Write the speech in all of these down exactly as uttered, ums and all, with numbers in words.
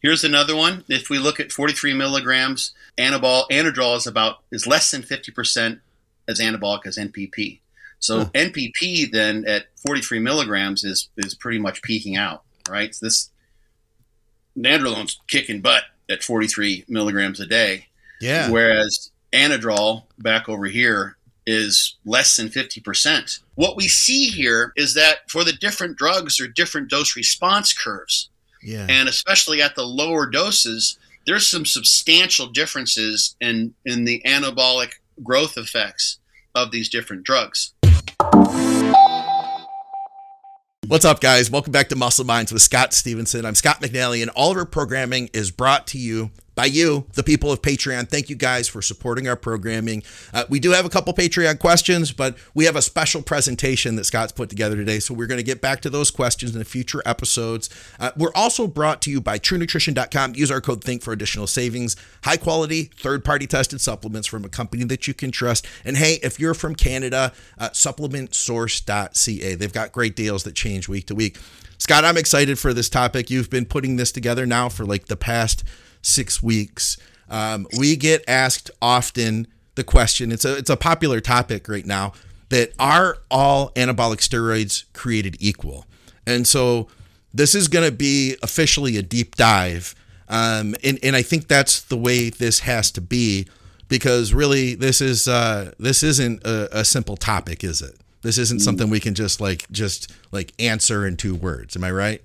Here's another one. If we look at forty-three milligrams, anabol, anadrol is about is less than fifty percent as anabolic as N P P. So huh. N P P then at forty-three milligrams is is pretty much peaking out, right? So this nandrolone's kicking butt at forty-three milligrams a day. Yeah. Whereas anadrol back over here is less than fifty percent. What we see here is that for the different drugs, there are different dose response curves. Yeah. And especially at the lower doses, there's some substantial differences in, in the anabolic growth effects of these different drugs. What's up, guys? Welcome back to Muscle Minds with Scott Stevenson. I'm Scott McNally, and all of our programming is brought to you by you, the people of Patreon. Thank you guys for supporting our programming. Uh, we do have a couple Patreon questions, but we have a special presentation that Scott's put together today, so we're going to get back to those questions in future episodes. Uh, we're also brought to you by True Nutrition dot com. Use our code THINK for additional savings. High quality, third-party tested supplements from a company that you can trust. And hey, if you're from Canada, uh, supplement source dot c a. They've got great deals that change week to week. Scott, I'm excited for this topic. You've been putting this together now for like the past six weeks. Um, we get asked often the question, it's a, it's a popular topic right now, that are all anabolic steroids created equal? And so this is going to be officially a deep dive. Um, and, and I think that's the way this has to be, because really this is, uh, this isn't a, a simple topic, is it? This isn't something we can just like, just like answer in two words. Am I right?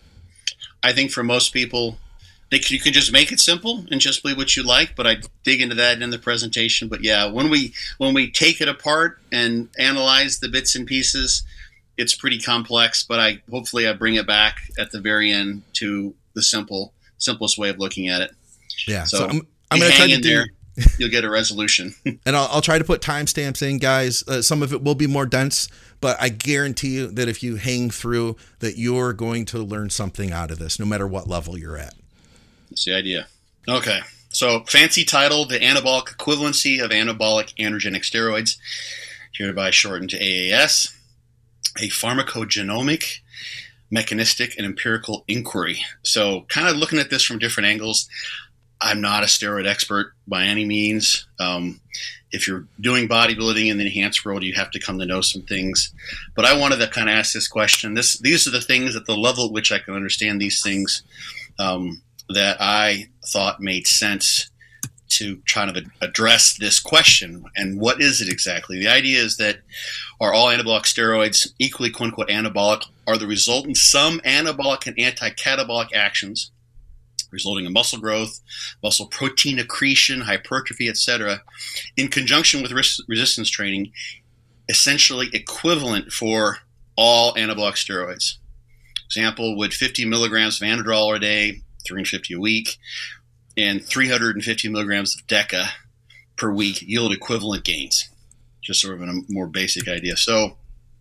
I think for most people, you can just make it simple and just believe what you like, but I dig into that in the presentation. But yeah, when we when we take it apart and analyze the bits and pieces, it's pretty complex. But I hopefully I bring it back at the very end to the simple simplest way of looking at it. Yeah, so, so I'm, I'm going to try to do. There, you'll get a resolution. And I'll, I'll try to put timestamps in, guys. Uh, some of it will be more dense, but I guarantee you that if you hang through, that you're going to learn something out of this, no matter what level you're at. That's the idea. Okay. So fancy title, The Anabolic Equivalency of Anabolic Androgenic Steroids, hereby shortened to A A S, a pharmacogenomic, mechanistic, and empirical inquiry. So kind of looking at this from different angles. I'm not a steroid expert by any means. Um, if you're doing bodybuilding in the enhanced world, you have to come to know some things. But I wanted to kind of ask this question. This, these are the things at the level at which I can understand these things, um, that I thought made sense to try to address this question. And what is it exactly? The idea is that are all anabolic steroids equally quote unquote anabolic? Are the resultant some anabolic and anti-catabolic actions resulting in muscle growth, muscle protein accretion, hypertrophy, et cetera, in conjunction with res- resistance training, essentially equivalent for all anabolic steroids? Example, would fifty milligrams of anadrol a day, three hundred fifty a week, and three hundred fifty milligrams of DECA per week yield equivalent gains? Just sort of a more basic idea. So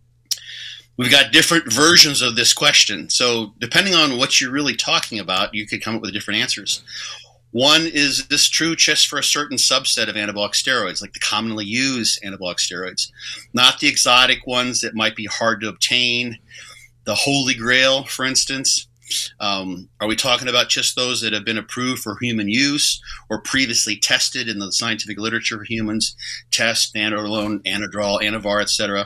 we've got different versions of this question. So depending on what you're really talking about, you could come up with different answers. One, is this true just for a certain subset of anabolic steroids, like the commonly used anabolic steroids, not the exotic ones that might be hard to obtain, the Holy Grail, for instance? Um, are we talking about just those that have been approved for human use or previously tested in the scientific literature for humans? Test, nandrolone, anadrol, anavar, et cetera.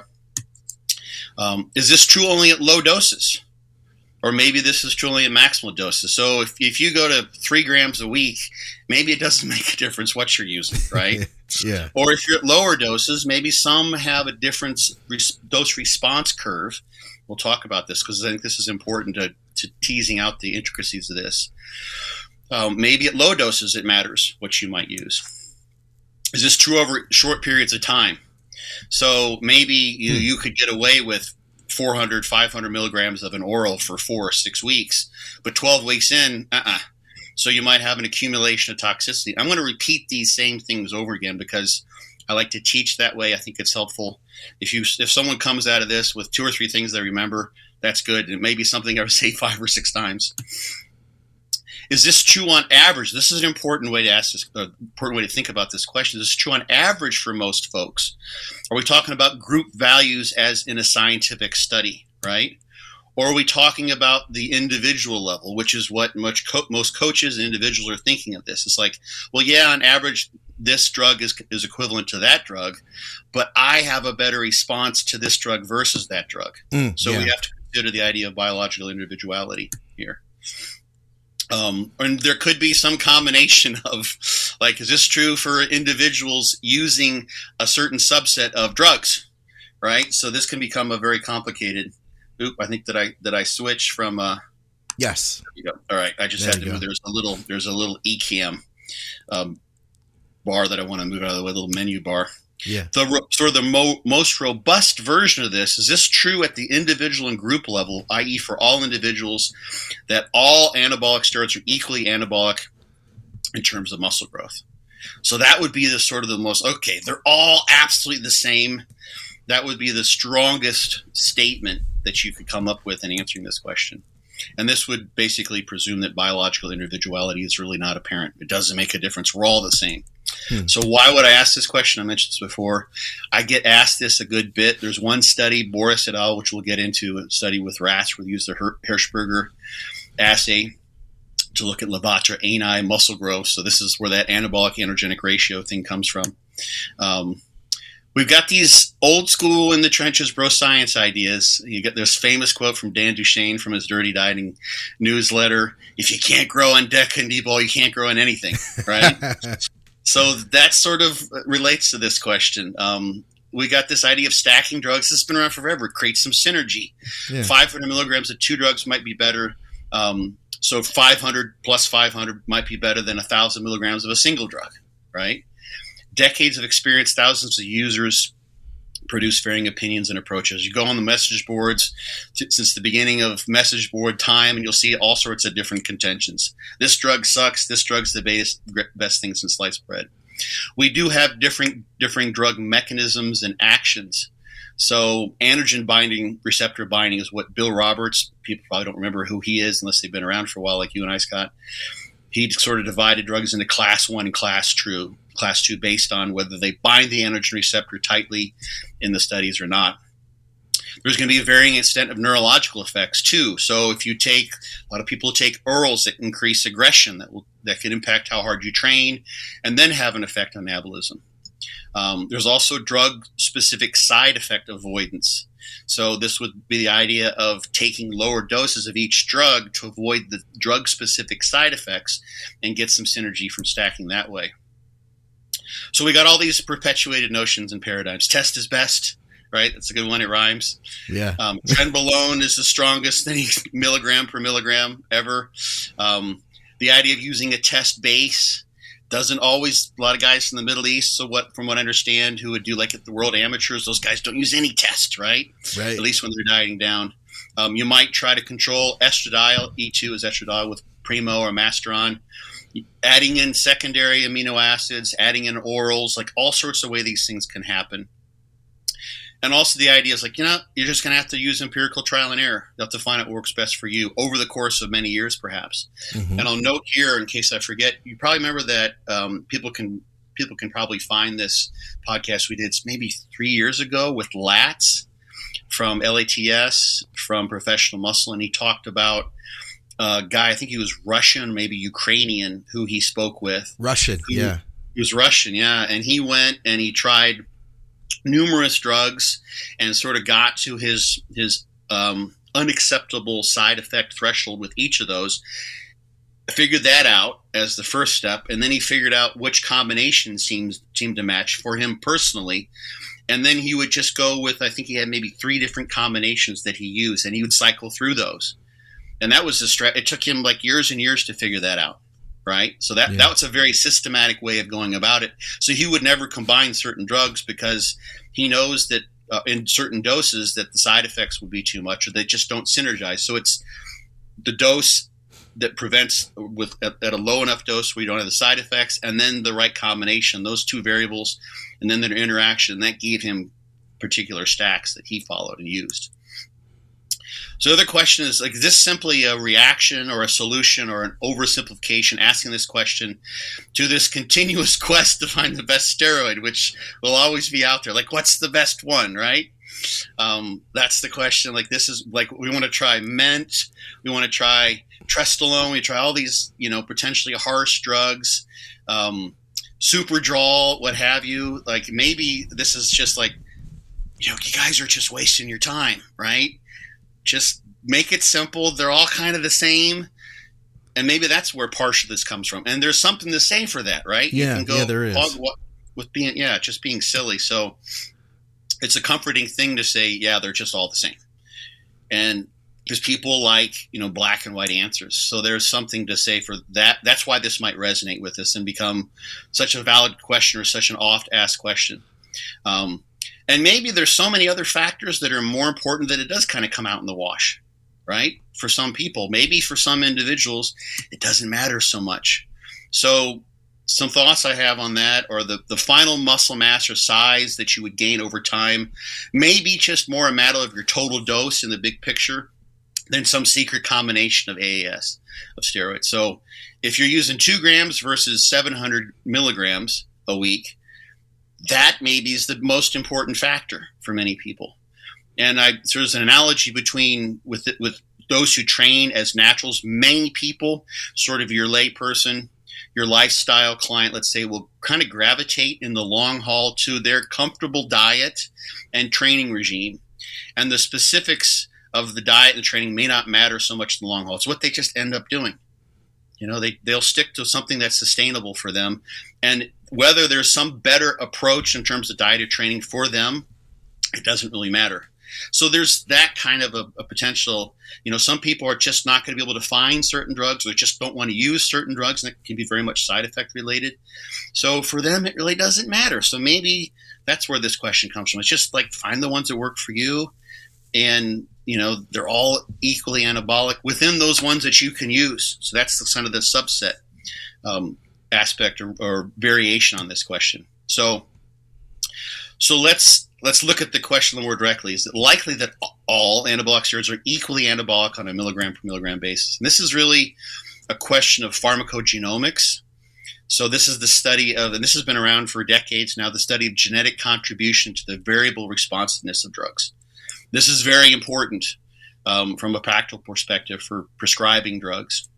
Um, is this true only at low doses? Or maybe this is true only at maximal doses. So if, if you go to three grams a week, maybe it doesn't make a difference what you're using, right? Yeah. Or if you're at lower doses, maybe some have a different res- dose response curve. We'll talk about this because I think this is important to, to teasing out the intricacies of this. Um, maybe at low doses it matters what you might use. Is this true over short periods of time? So maybe you, hmm. you could get away with four hundred, five hundred milligrams of an oral for four or six weeks, but twelve weeks in, uh-uh. So you might have an accumulation of toxicity. I'm going to repeat these same things over again because I like to teach that way. I think it's helpful. If you if someone comes out of this with two or three things they remember, that's good. It may be something I would say five or six times. Is this true on average? This is an important way to ask this, uh, important way to think about this question. Is this true on average for most folks? Are we talking about group values as in a scientific study, right? Or are we talking about the individual level, which is what much co- most coaches and individuals are thinking of this? It's like, well, yeah, on average, this drug is is equivalent to that drug, but I have a better response to this drug versus that drug. Mm, so yeah. we have to consider the idea of biological individuality here. Um, and there could be some combination of, like, is this true for individuals using a certain subset of drugs, right? So this can become a very complicated. Oop, I think that I that I switch from. Uh, yes. There you go. All right, I just there had to move. There's a little. There's a little eCam um, bar that I want to move out of the way. A little menu bar. Yeah. The sort of the mo- most robust version of this is this true at the individual and group level, that is, for all individuals, that all anabolic steroids are equally anabolic in terms of muscle growth. So that would be the sort of the most okay. They're all absolutely the same. That would be the strongest statement that you could come up with in answering this question. And this would basically presume that biological individuality is really not apparent. It doesn't make a difference. We're all the same. Hmm. So why would I ask this question? I mentioned this before. I get asked this a good bit. There's one study, Boris et al., which we'll get into, a study with rats where they use the Hirschberger assay to look at levator ani muscle growth. So this is where that anabolic androgenic ratio thing comes from. Um, We've got these old school in the trenches bro science ideas. You get this famous quote from Dan Duchesne from his Dirty Dieting newsletter: "If you can't grow on DECA and D-ball, you can't grow on anything." Right? So that sort of relates to this question. Um, we got this idea of stacking drugs. This has been around forever. It creates some synergy. Yeah. five hundred milligrams of two drugs might be better. Um, so five hundred plus five hundred might be better than one thousand milligrams of a single drug, right? Decades of experience, thousands of users produce varying opinions and approaches. You go on the message boards t- since the beginning of message board time, and you'll see all sorts of different contentions. This drug sucks. This drug's the best, best thing since sliced bread. We do have different differing drug mechanisms and actions. So androgen binding, receptor binding is what Bill Roberts, people probably don't remember who he is unless they've been around for a while like you and I, Scott. He sort of divided drugs into class one and class two. Class two based on whether they bind the androgen receptor tightly in the studies or not. There's going to be a varying extent of neurological effects too. So if you take, a lot of people take orals that increase aggression, that will that can impact how hard you train and then have an effect on anabolism. Um, there's also drug-specific side effect avoidance. So this would be the idea of taking lower doses of each drug to avoid the drug-specific side effects and get some synergy from stacking that way. So we got all these perpetuated notions and paradigms. Test is best, right? That's a good one. It rhymes. Yeah. Um, Trenbolone is the strongest any milligram per milligram ever. Um, the idea of using a test base doesn't always. A lot of guys in the Middle East, so what, from what I understand, who would do like at the World Amateurs, those guys don't use any test, right? Right. At least when they're dieting down. Um, you might try to control estradiol. E two is estradiol with Primo or Masteron. Adding in secondary amino acids, adding in orals, like all sorts of ways these things can happen. And also the idea is like, you know, you're just going to have to use empirical trial and error. You have to find out what works best for you over the course of many years, perhaps. Mm-hmm. And I'll note here, in case I forget, you probably remember that um, people can people can probably find this podcast we did maybe three years ago with Latz from L A T S, from Professional Muscle, and he talked about a guy, I think he was Russian, maybe Ukrainian, who he spoke with. Russian, who, yeah. He was Russian, yeah. And he went and he tried numerous drugs and sort of got to his his um, unacceptable side effect threshold with each of those. Figured that out as the first step, and then he figured out which combination seems seemed to match for him personally. And then he would just go with, I think he had maybe three different combinations that he used, and he would cycle through those. And that was the strat. It took him like years and years to figure that out, right? So that, yeah. that was a very systematic way of going about it. So he would never combine certain drugs because he knows that uh, in certain doses that the side effects would be too much or they just don't synergize. So it's the dose that prevents with at, at a low enough dose where you don't have the side effects, and then the right combination, those two variables, and then their interaction. That gave him particular stacks that he followed and used. So the other question is, like, is this simply a reaction or a solution or an oversimplification, asking this question to this continuous quest to find the best steroid, which will always be out there? Like, what's the best one, right? Um, that's the question. Like, this is like, we want to try Ment, we want to try Trestolone, we try all these, you know, potentially harsh drugs, um, Superdrol, what have you. Like, maybe this is just like, you know, you guys are just wasting your time, right? Just make it simple. They're all kind of the same. And maybe that's where partial this comes from. And there's something to say for that, right? Yeah, you can go yeah, there is. hog- with being, yeah, just being silly. So it's a comforting thing to say, yeah, they're just all the same. And because people like, you know, black and white answers. So there's something to say for that. That's why this might resonate with us and become such a valid question or such an oft asked question. Um, and maybe there's so many other factors that are more important that it does kind of come out in the wash, right? For some people, maybe for some individuals, it doesn't matter so much. So some thoughts I have on that are the, the final muscle mass or size that you would gain over time may be just more a matter of your total dose in the big picture than some secret combination of A A S, of steroids. So if you're using two grams versus seven hundred milligrams a week, that maybe is the most important factor for many people. And I, so there's an analogy between with it, with those who train as naturals. Many people, sort of your lay person, your lifestyle client, let's say, will kind of gravitate in the long haul to their comfortable diet and training regime. And the specifics of the diet and training may not matter so much in the long haul. It's what they just end up doing. You know, they, they'll stick to something that's sustainable for them. And whether there's some better approach in terms of diet or training for them, it doesn't really matter. So there's that kind of a, a potential, you know, some people are just not going to be able to find certain drugs or just don't want to use certain drugs, and it can be very much side effect related. So for them, it really doesn't matter. So maybe that's where this question comes from. It's just like, find the ones that work for you, and, you know, they're all equally anabolic within those ones that you can use. So that's the kind of the subset um, aspect or, or variation on this question. So, so let's, Let's look at the question more directly. Is it likely that all anabolic steroids are equally anabolic on a milligram per milligram basis? And this is really a question of pharmacogenomics. So this is the study of, and this has been around for decades now, the study of genetic contribution to the variable responsiveness of drugs. This is very important um, from a practical perspective for prescribing drugs.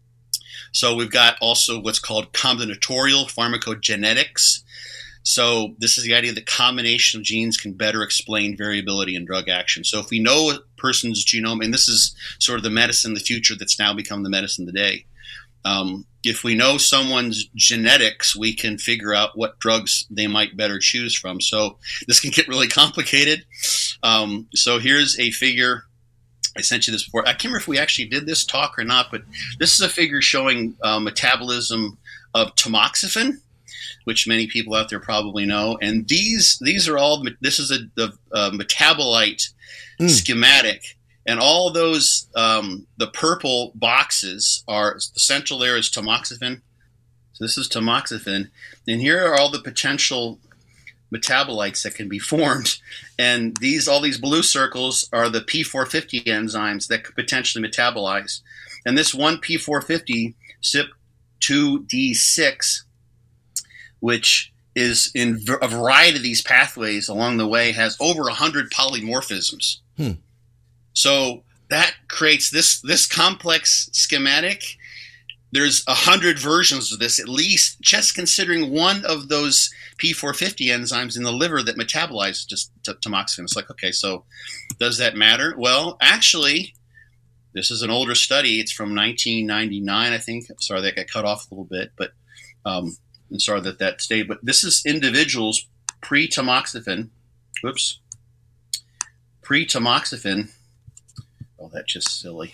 So we've got also what's called combinatorial pharmacogenetics. So this is the idea that combination of genes can better explain variability in drug action. So if we know a person's genome, and this is sort of the medicine of the future that's now become the medicine today, um, if we know someone's genetics, we can figure out what drugs they might better choose from. So this can get really complicated. Um, so here's a figure. I sent you this before. I can't remember if we actually did this talk or not, but this is a figure showing uh, metabolism of tamoxifen, which many people out there probably know. And these these are all, this is a, a, a metabolite mm. schematic. And all those, um, the purple boxes are, the central there is tamoxifen. So this is tamoxifen. And here are all the potential metabolites that can be formed. And these, all these blue circles are the P four fifty enzymes that could potentially metabolize. And this one P four fifty, C Y P two D six, which is in a variety of these pathways along the way, has over one hundred polymorphisms. Hmm. So that creates this, this complex schematic. There's one hundred versions of this, at least, just considering one of those P four fifty enzymes in the liver that metabolize just t- tamoxifen. It's like, okay, so does that matter? Well, actually, this is an older study. It's from nineteen ninety-nine, I think. Sorry, that got cut off a little bit, but um, I'm sorry that that stayed. But this is individuals pre-tamoxifen. Whoops. Pre-tamoxifen. Oh, that's just silly.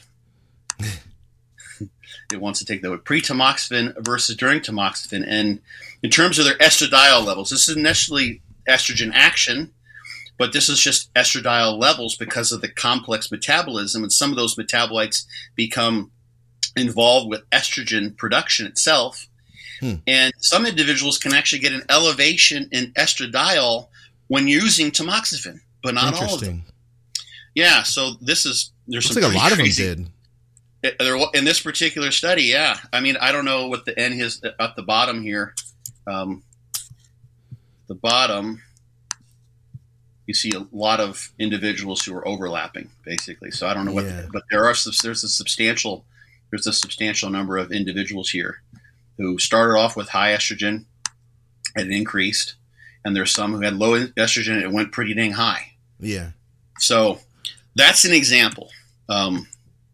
It wants to take that way. Pre-tamoxifen versus during tamoxifen. And in terms of their estradiol levels, this isn't necessarily estrogen action, but this is just estradiol levels because of the complex metabolism. And some of those metabolites become involved with estrogen production itself. Hmm. And some individuals can actually get an elevation in estradiol when using tamoxifen, but not all of them. Yeah, so this is, there's Looks some like a lot crazy, of them did. In this particular study, yeah. I mean, I don't know what the N is at the bottom here. Um, the bottom, you see a lot of individuals who are overlapping, basically. So I don't know what, Yeah. but there are there's a substantial there's a substantial number of individuals here who started off with high estrogen and it increased, and there's some who had low estrogen and it went pretty dang high. Yeah. So that's an example. Um,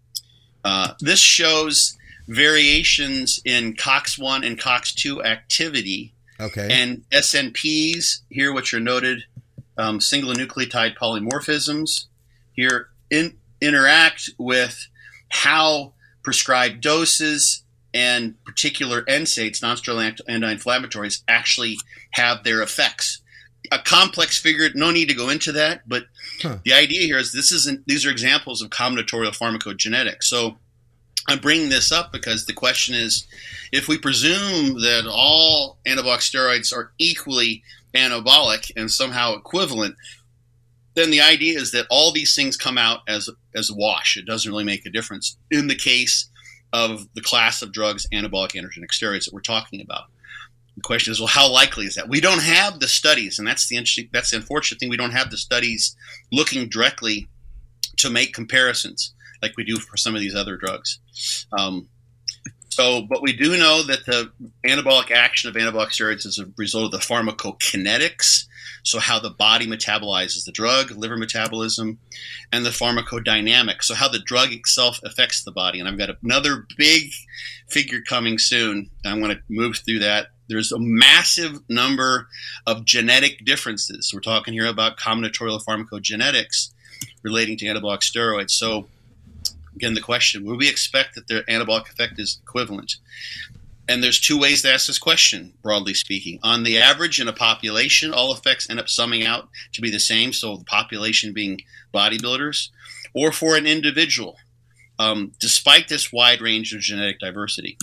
uh, this shows variations in COX one and COX two activity. Okay. And S N Ps here, which are noted um, single nucleotide polymorphisms, here in, interact with how prescribed doses and particular N SAIDs, non-steroidal anti-inflammatories, actually have their effects. A complex figure, no need to go into that, but huh. the idea here is this isn't, these are examples of combinatorial pharmacogenetics. So I'm bringing this up because the question is, if we presume that all anabolic steroids are equally anabolic and somehow equivalent, then the idea is that all these things come out as as a wash. It doesn't really make a difference in the case of the class of drugs, anabolic androgenic steroids that we're talking about. The question is, well, how likely is that? We don't have the studies, and that's the interesting, that's the unfortunate thing. We don't have the studies looking directly to make comparisons like we do for some of these other drugs. Um, so, but we do know that the anabolic action of anabolic steroids is a result of the pharmacokinetics, so how the body metabolizes the drug, liver metabolism, and the pharmacodynamics, so how the drug itself affects the body. And I've got another big figure coming soon. I'm going to move through that. There's a massive number of genetic differences. We're talking here about combinatorial pharmacogenetics relating to anabolic steroids. So again, the question, would we expect that their anabolic effect is equivalent? And there's two ways to ask this question, broadly speaking. On the average in a population, all effects end up summing out to be the same, so the population being bodybuilders, or for an individual, um, despite this wide range of genetic diversity.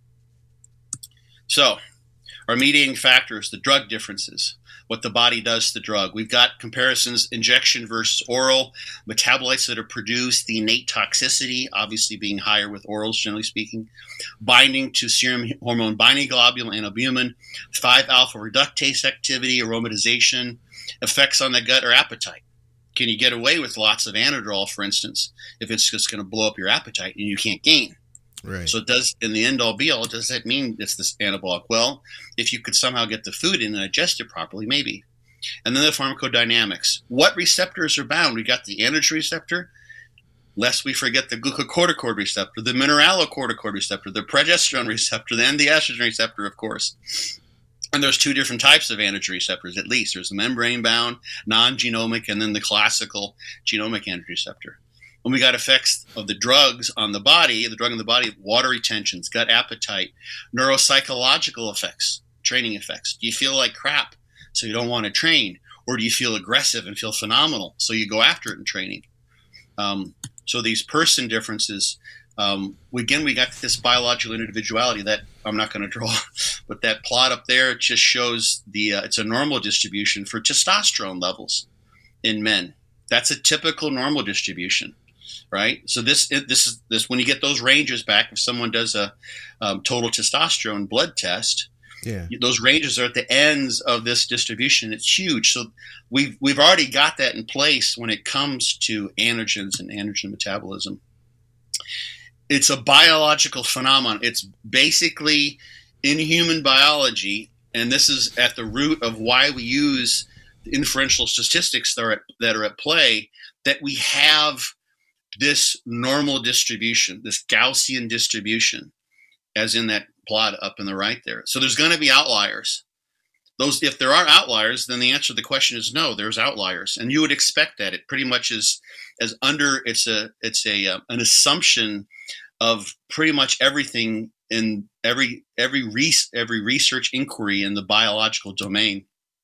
So, our mediating factors, the drug differences, what the body does to the drug. We've got comparisons, injection versus oral, metabolites that are produced, the innate toxicity, obviously being higher with orals, generally speaking, binding to serum hormone binding globulin and albumin, five alpha reductase activity, aromatization, effects on the gut or appetite. Can you get away with lots of Anadrol, for instance, if it's just going to blow up your appetite and you can't gain? Right. So it does, in the end all be all, does that mean it's this anabolic? Well, if you could somehow get the food in and digest it properly, maybe. And then the pharmacodynamics. What receptors are bound? We got the androgen receptor, lest we forget the glucocorticoid receptor, the mineralocorticoid receptor, the progesterone receptor, and the estrogen receptor, of course. And there's two different types of androgen receptors, at least. There's the membrane-bound, non-genomic, and then the classical genomic androgen receptor. And we got effects of the drugs on the body, the drug on the body, water retentions, gut appetite, neuropsychological effects, training effects. Do you feel like crap, so you don't want to train? Or do you feel aggressive and feel phenomenal, so you go after it in training? Um, so these person differences, um, again, we got this biological individuality that I'm not going to draw, but that plot up there, it just shows the, uh, it's a normal distribution for testosterone levels in men. That's a typical normal distribution. Right, so this this is this when you get those ranges back. If someone does a um, total testosterone blood test, yeah, those ranges are at the ends of this distribution. It's huge. So we've we've already got that in place when it comes to androgens and androgen metabolism. It's a biological phenomenon. It's basically in human biology, and this is at the root of why we use the inferential statistics that are at, that are at play. That we have this normal distribution, this Gaussian distribution, as in that plot up in the right there. So there's going to be outliers. Those, if there are outliers, then the answer to the question is no. There's outliers, and you would expect that. It pretty much is as under. It's a it's a uh, an assumption of pretty much everything in every every re- every research inquiry in the biological domain.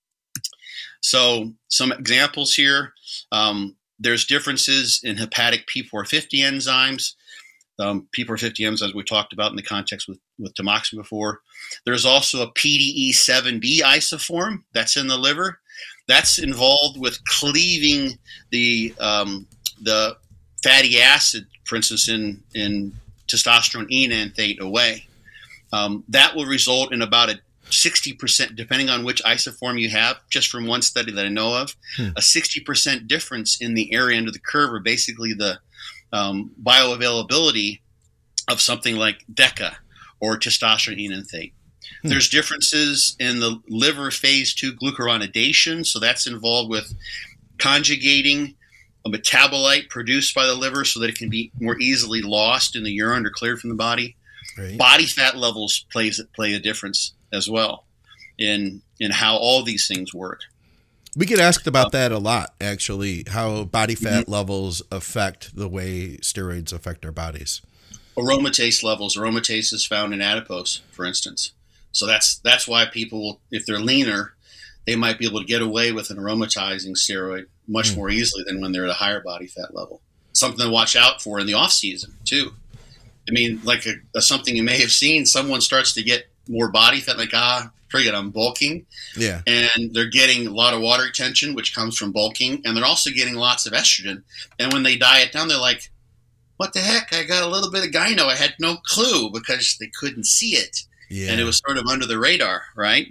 So some examples here. Um, There's differences in hepatic P four fifty enzymes. Um, P four fifty enzymes we talked about in the context with, with tamoxifen before. There's also a P D E seven B isoform that's in the liver. That's involved with cleaving the um, the fatty acid, for instance, in, in testosterone enanthate away. Um, that will result in about a sixty percent, depending on which isoform you have, just from one study that I know of, hmm. a sixty percent difference in the area under the curve, or basically the um, bioavailability of something like DECA or testosterone enanthate. Hmm. There's differences in the liver phase two glucuronidation, so that's involved with conjugating a metabolite produced by the liver so that it can be more easily lost in the urine or cleared from the body. Right. Body fat levels plays play a difference as well in in how all these things work. We get asked about um, that a lot, actually, how body fat mm-hmm. levels affect the way steroids affect our bodies. Aromatase levels. Aromatase is found in adipose, for instance. So that's that's why people, if they're leaner, they might be able to get away with an aromatizing steroid much mm. more easily than when they're at a higher body fat level. Something to watch out for in the off season too. I mean, like a, a, something you may have seen, someone starts to get more body fat, like, ah, forget, I'm bulking. Yeah. And they're getting a lot of water retention, which comes from bulking. And they're also getting lots of estrogen. And when they diet down, they're like, what the heck? I got a little bit of gyno. I had no clue because they couldn't see it. Yeah. And it was sort of under the radar, right?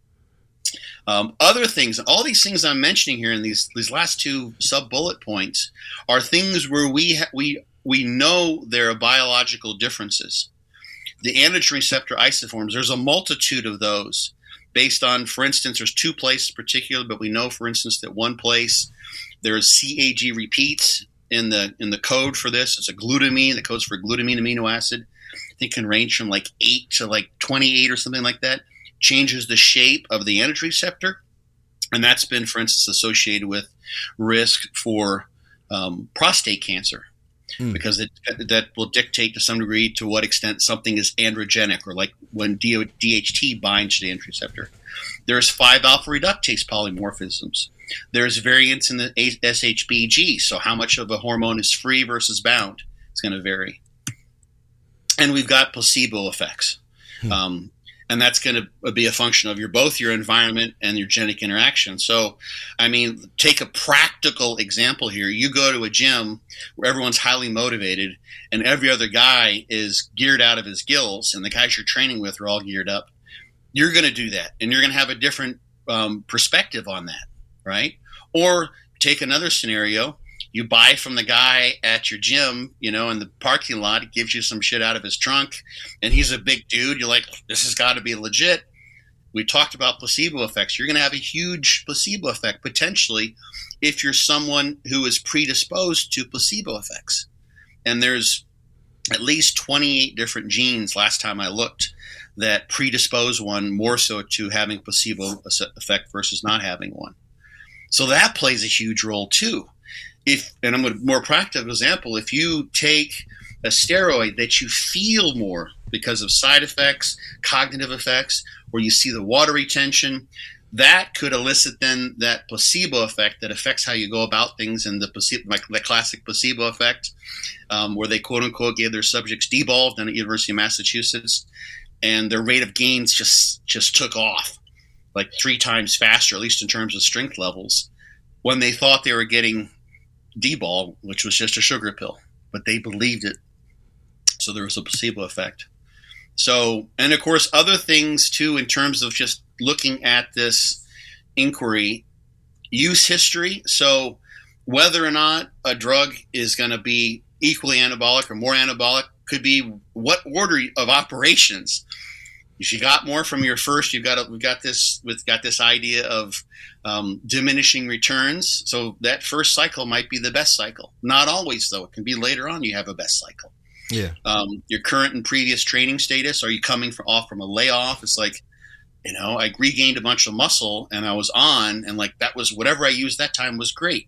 Um, other things, all these things I'm mentioning here in these these last two sub-bullet points are things where we ha- we we know there are biological differences. The androgen receptor isoforms, there's a multitude of those based on, for instance, there's two places in particular, but we know, for instance, that one place there's C A G repeats in the in the code for this. It's a glutamine that codes for glutamine amino acid. I think it can range from like eight to like twenty-eight or something like that. Changes the shape of the androgen receptor. And that's been, for instance, associated with risk for um, prostate cancer. Hmm. Because it, that will dictate to some degree to what extent something is androgenic, or like when D H T binds to the androgen receptor. There's five alpha reductase polymorphisms. There's variance in the S H B G, so how much of a hormone is free versus bound is going to vary. And we've got placebo effects. Hmm. Um, and that's going to be a function of your both your environment and your genetic interaction. So, I mean, take a practical example here. You go to a gym where everyone's highly motivated and every other guy is geared out of his gills, and the guys you're training with are all geared up. You're going to do that, and you're going to have a different um, perspective on that, right? Or take another scenario. You buy from the guy at your gym, you know, in the parking lot. He gives you some shit out of his trunk, and he's a big dude. You're like, this has got to be legit. We talked about placebo effects. You're going to have a huge placebo effect potentially if you're someone who is predisposed to placebo effects. And there's at least twenty-eight different genes last time I looked that predispose one more so to having placebo effect versus not having one. So that plays a huge role too. If, and I'm a more practical example, if you take a steroid that you feel more because of side effects, cognitive effects, or you see the water retention, that could elicit then that placebo effect that affects how you go about things, and the placebo, like the classic placebo effect, um, where they quote unquote gave their subjects Devolved down at University of Massachusetts, and their rate of gains just just took off like three times faster, at least in terms of strength levels, when they thought they were getting D-ball, which was just a sugar pill, but they believed it. So there was a placebo effect. So, and of course, other things too, in terms of just looking at this inquiry, use history. So whether or not a drug is going to be equally anabolic or more anabolic could be what order of operations. If you got more from your first, you've got a, we've got this we've got this idea of um, diminishing returns. So that first cycle might be the best cycle. Not always, though. It can be later on you have a best cycle. Yeah. Um, your current and previous training status. Are you coming from, off from a layoff? It's like, you know, I regained a bunch of muscle and I was on, and like that was whatever I used that time was great.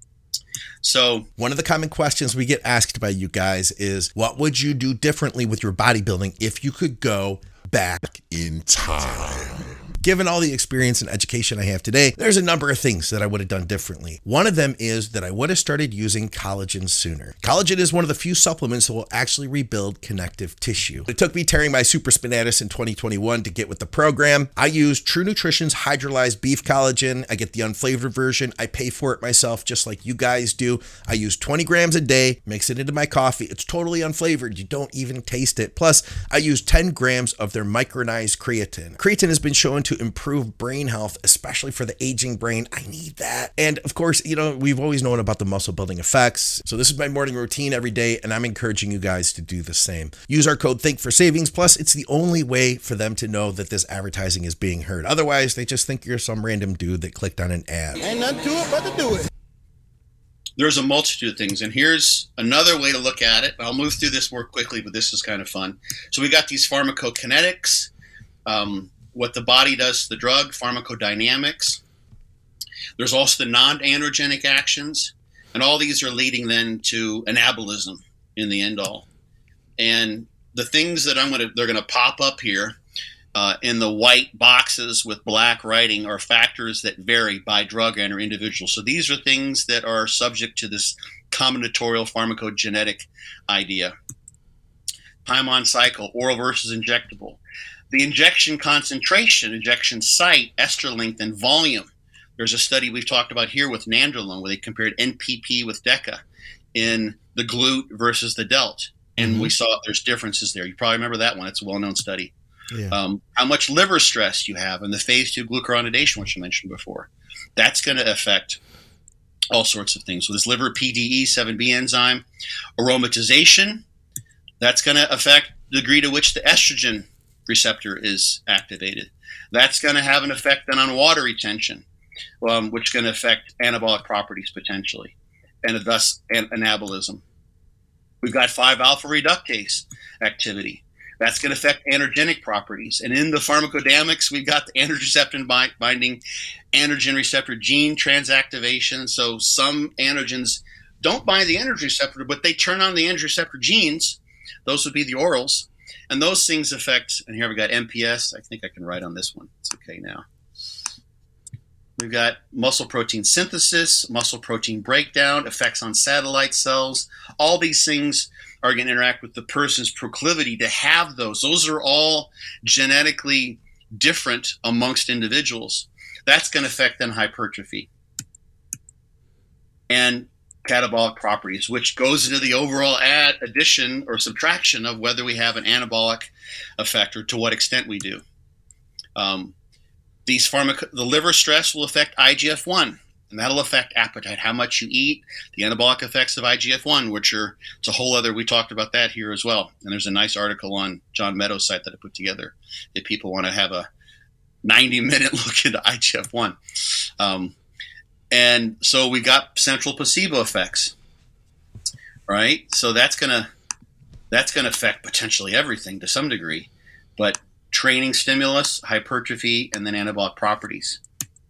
So one of the common questions we get asked by you guys is, what would you do differently with your bodybuilding if you could go back in time? given all the experience and education I have today, there's a number of things that I would have done differently. One of them is that I would have started using collagen sooner. Collagen is one of the few supplements that will actually rebuild connective tissue. It took me tearing my supraspinatus in twenty twenty-one to get with the program. I use True Nutrition's hydrolyzed beef collagen. I get the unflavored version. I pay for it myself, just like you guys do. I use twenty grams a day, mix it into my coffee. It's totally unflavored. You don't even taste it. Plus, I use ten grams of their micronized creatine. Creatine has been shown to improve brain health, especially for the aging brain. I need that. And of course, you know, we've always known about the muscle building effects. So this is my morning routine every day, and I'm encouraging you guys to do the same. Use our code THINK for savings. Plus, it's the only way for them to know that this advertising is being heard. Otherwise, they just think you're some random dude that clicked on an ad. Ain't nothing to it but to do it. There's a multitude of things, and here's another way to look at it. I'll move through this more quickly, but this is kind of fun. So we got these pharmacokinetics, um, what the body does to the drug, pharmacodynamics. There's also the non-androgenic actions, and all these are leading then to anabolism in the end all. And the things that I'm going to, they're going to pop up here uh, in the white boxes with black writing are factors that vary by drug and or individual. So these are things that are subject to this combinatorial pharmacogenetic idea. Time on cycle, oral versus injectable. The injection concentration, injection site, ester length, and volume. There's a study we've talked about here with nandrolone where they compared N P P with DECA in the glute versus the delt. And mm-hmm. we saw there's differences there. You probably remember that one. It's a well-known study. Yeah. Um, how much liver stress you have in the phase two glucuronidation, which I mentioned before. That's going to affect all sorts of things. So this liver P D E seven B enzyme, aromatization, that's going to affect the degree to which the estrogen receptor is activated. That's going to have an effect then on water retention, um, which is going to affect anabolic properties potentially, and thus an- anabolism. We've got five alpha reductase activity. That's going to affect androgenic properties. And in the pharmacodynamics, we've got the androgen bi- binding androgen receptor gene transactivation. So some androgens don't bind the androgen receptor, but they turn on the androgen receptor genes. Those would be the orals. And those things affect, and here we got M P S. I think I can write on this one. It's okay now. We've got muscle protein synthesis, muscle protein breakdown, effects on satellite cells. All these things are going to interact with the person's proclivity to have those. Those are all genetically different amongst individuals. That's going to affect then hypertrophy and catabolic properties, which goes into the overall add, addition or subtraction of whether we have an anabolic effect or to what extent we do. Um, these pharmac- the liver stress will affect I G F one. And that'll affect appetite, how much you eat, the anabolic effects of I G F one, which are, it's a whole other, we talked about that here as well. And there's a nice article on John Meadows' site that I put together if people want to have a ninety minute look into I G F one. Um, and so we got central placebo effects, right? So that's going to, that's going to affect potentially everything to some degree, but training stimulus, hypertrophy, and then anabolic properties.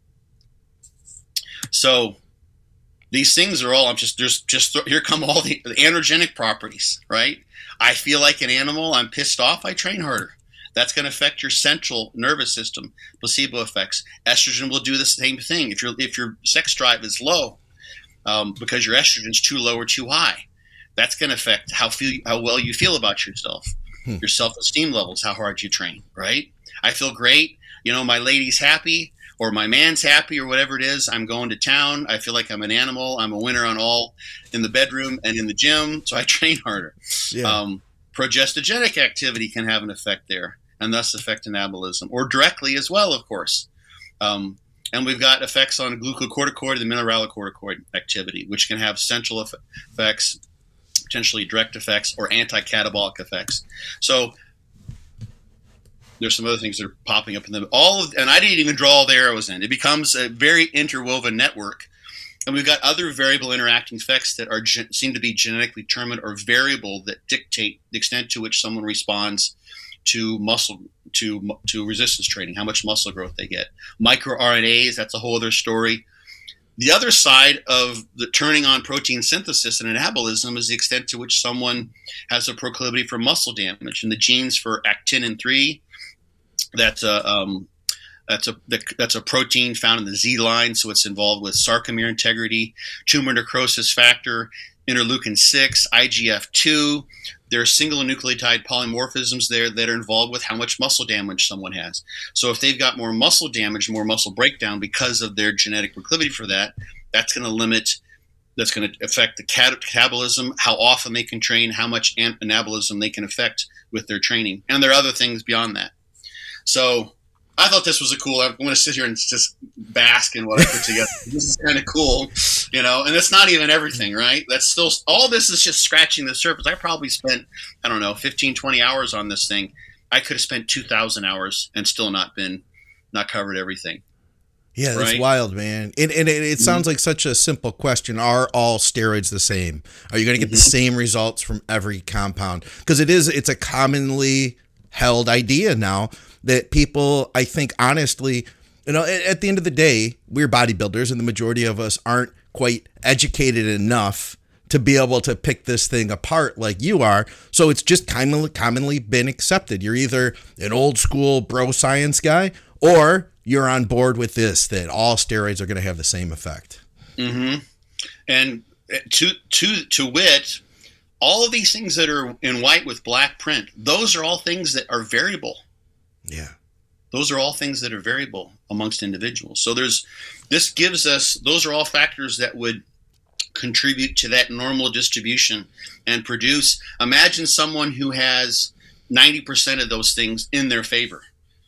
So these things are all, I'm just, there's just, here come all the, the androgenic properties, right? I feel like an animal. I'm pissed off. I train harder. That's going to affect your central nervous system, placebo effects. Estrogen will do the same thing. If your if your sex drive is low um, because your estrogen's too low or too high, that's going to affect how feel how well you feel about yourself, hmm. your self-esteem levels, how hard you train, right? I feel great. You know, my lady's happy. Or my man's happy, or whatever it is. I'm going to town. I feel like I'm an animal. I'm a winner on all in the bedroom and in the gym, so I train harder. Yeah. Um, progestogenic activity can have an effect there, and thus affect anabolism, or directly as well, of course. Um, and we've got effects on glucocorticoid and mineralocorticoid activity, which can have central eff- effects, potentially direct effects, or anti-catabolic effects. So there's some other things that are popping up in them. All of, and I didn't even draw all the arrows in. It becomes a very interwoven network. And we've got other variable interacting effects that are seem to be genetically determined or variable that dictate the extent to which someone responds to muscle to to resistance training, how much muscle growth they get. MicroRNAs, that's a whole other story. The other side of the turning on protein synthesis and anabolism is the extent to which someone has a proclivity for muscle damage. And the genes for actinin three, that uh, um, That's a that's a protein found in the Z line, so it's involved with sarcomere integrity, tumor necrosis factor, interleukin six, I G F two. There are single nucleotide polymorphisms there that are involved with how much muscle damage someone has. So if they've got more muscle damage, more muscle breakdown because of their genetic proclivity for that, that's going to limit, that's going to affect the catabolism, how often they can train, how much anabolism they can affect with their training. And there are other things beyond that. So I thought this was a cool, I'm going to sit here and just bask in what I put together. This is kind of cool, you know, and it's not even everything, right? That's still, all this is just scratching the surface. I probably spent, I don't know, fifteen, twenty hours on this thing. I could have spent two thousand hours and still not been, not covered everything. Yeah, that's right? Wild, man. And, and it, it sounds mm-hmm. like such a simple question. Are all steroids the same? Are you going to get mm-hmm. the same results from every compound? Because it is, it's a commonly held idea now that people, I think, honestly, you know, at, at the end of the day, we're bodybuilders and the majority of us aren't quite educated enough to be able to pick this thing apart like you are. So it's just commonly, commonly been accepted. You're either an old school bro science guy or you're on board with this, that all steroids are going to have the same effect. Mm-hmm. And to, to, to wit, all of these things that are in white with black print, those are all things that are variable. Yeah. Those are all things that are variable amongst individuals. So there's, this gives us, those are all factors that would contribute to that normal distribution and produce, imagine someone who has ninety percent of those things in their favor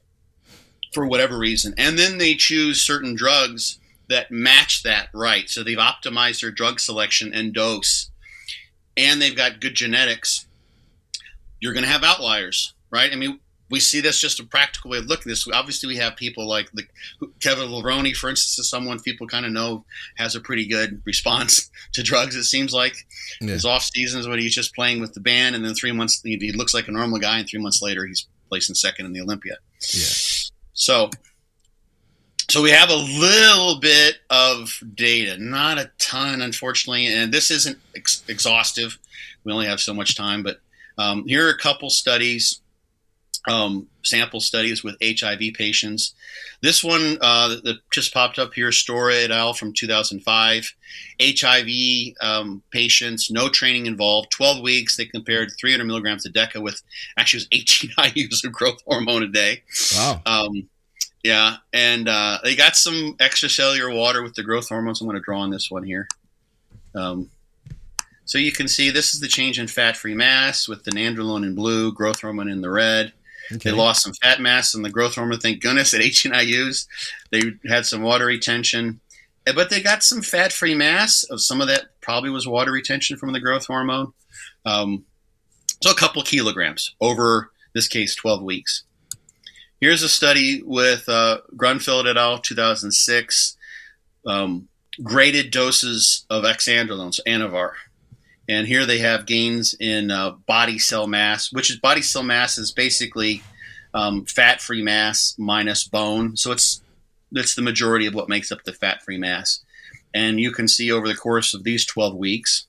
for whatever reason. And then they choose certain drugs that match that right. So they've optimized their drug selection and dose, and they've got good genetics. You're going to have outliers, right? I mean, we see this, just a practical way of looking at this. Obviously, we have people like the, Kevin Levrone, for instance, is someone people kind of know has a pretty good response to drugs, it seems like. Yeah. His off seasons when he's just playing with the band, and then three months he, he looks like a normal guy, and three months later he's placing second in the Olympia. Yeah. So, so we have a little bit of data, not a ton, unfortunately, and this isn't ex- exhaustive. We only have so much time, but um, here are a couple studies. Um, sample studies with H I V patients. This one uh, that just popped up here, Stora et al. From two thousand five. H I V um, patients, no training involved, twelve weeks. They compared three hundred milligrams of Deca with, actually it was eighteen I U's of growth hormone a day. Wow. Um, yeah, and uh, they got some extracellular water with the growth hormones. I'm going to draw on this one here. Um, so you can see this is the change in fat-free mass with the nandrolone in blue, growth hormone in the red. Okay. They lost some fat mass in the growth hormone, thank goodness, at eighteen I U's. They had some water retention, but they got some fat-free mass. Of some of that probably was water retention from the growth hormone. Um, so a couple kilograms over, this case, twelve weeks. Here's a study with uh, Grunfeld et al., two thousand six, um, graded doses of exandrolone, so Anavar. And here they have gains in uh, body cell mass, which is body cell mass is basically um, fat-free mass minus bone. So it's that's the majority of what makes up the fat-free mass. And you can see over the course of these twelve weeks,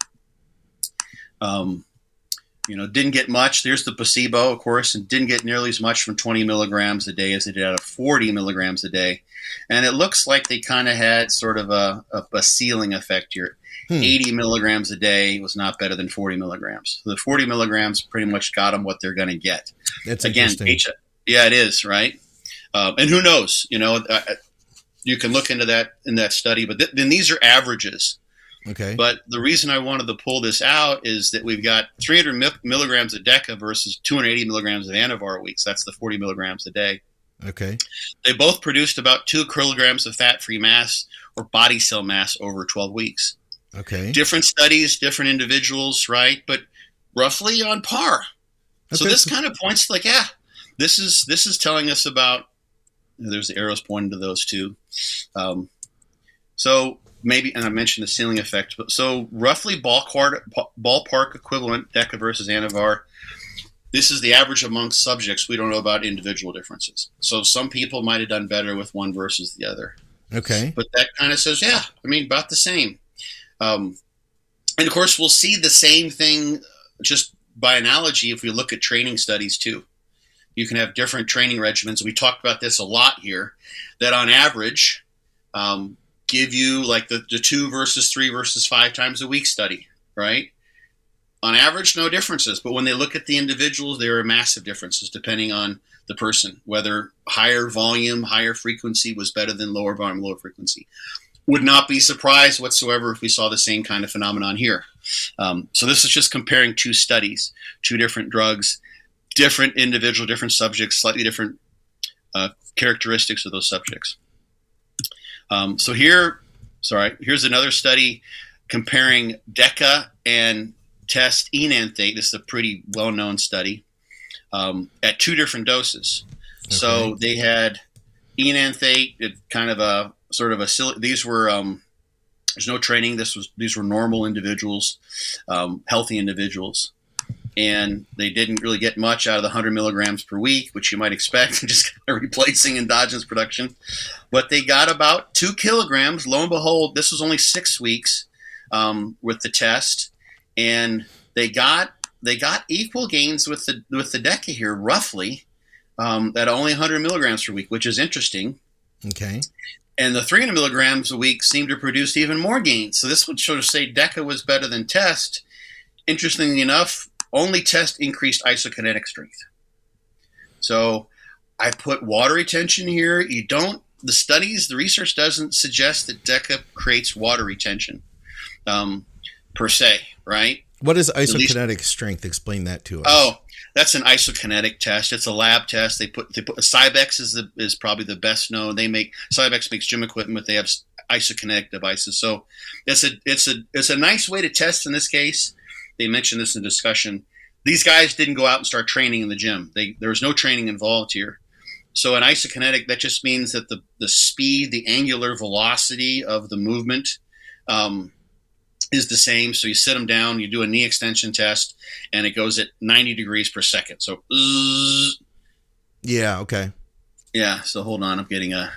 um, you know, didn't get much. There's the placebo, of course, and didn't get nearly as much from twenty milligrams a day as they did out of forty milligrams a day. And it looks like they kind of had sort of a, a, a ceiling effect here. Hmm. eighty milligrams a day was not better than forty milligrams. So the forty milligrams pretty much got them what they're going to get. That's Again, interesting. H- yeah, it is, right? Um, and who knows? You know, uh, you can look into that in that study, but th- then these are averages. Okay. But the reason I wanted to pull this out is that we've got three hundred mi- milligrams of Deca versus two hundred eighty milligrams of Anavar a week. So that's the forty milligrams a day. Okay. They both produced about two kilograms of fat-free mass or body cell mass over twelve weeks. Okay. Different studies, different individuals, right? But roughly on par. Okay. So this kind of points to like, yeah, this is this is telling us about. There's the arrows pointing to those two. Um, so maybe, and I mentioned the ceiling effect. But so roughly ballpark ballpark equivalent Deca versus Anavar. This is the average amongst subjects. We don't know about individual differences. So some people might have done better with one versus the other. Okay. But that kind of says, yeah, I mean, about the same. Um, and of course, we'll see the same thing just by analogy if we look at training studies too. you can have different training regimens. We talked about this a lot here, that on average um, give you like the, the two versus three versus five times a week study, right? On average, no differences. But when they look at the individuals, there are massive differences depending on the person, whether higher volume, higher frequency was better than lower volume, lower frequency. Would not be surprised whatsoever if we saw the same kind of phenomenon here. Um, so this is just comparing two studies, two different drugs, different individual, different subjects, slightly different uh, characteristics of those subjects. Um, so here, sorry, here's another study comparing DECA and test enanthate. This is a pretty well-known study um, at two different doses. Okay. So they had enanthate, it kind of a sort of a these were um, there's no training. This was these were normal individuals, um, healthy individuals, and they didn't really get much out of the one hundred milligrams per week, which you might expect, just kind of replacing endogenous production. But they got about two kilograms. Lo and behold, this was only six weeks um, with the test, and they got they got equal gains with the with the DECA here, roughly um, at only one hundred milligrams per week, which is interesting. Okay. And the three hundred milligrams a week seemed to produce even more gains. So this would sort of say DECA was better than test. Interestingly enough, only test increased isokinetic strength. So I put water retention here. You don't, the studies, the research doesn't suggest that DECA creates water retention um, per se, right? What is isokinetic strength? Explain that to us. Oh, that's an isokinetic test. It's a lab test. They put they put Cybex is the is probably the best known. They make Cybex makes gym equipment. They have isokinetic devices. So it's a it's a it's a nice way to test. In this case, they mentioned this in the discussion. These guys didn't go out and start training in the gym. They there was no training involved here. So an isokinetic, that just means that the the speed, the angular velocity of the movement um, is the same. So you sit them down, you do a knee extension test, and it goes at ninety degrees per second. So, zzz. Yeah, okay. Yeah, so hold on. I'm getting a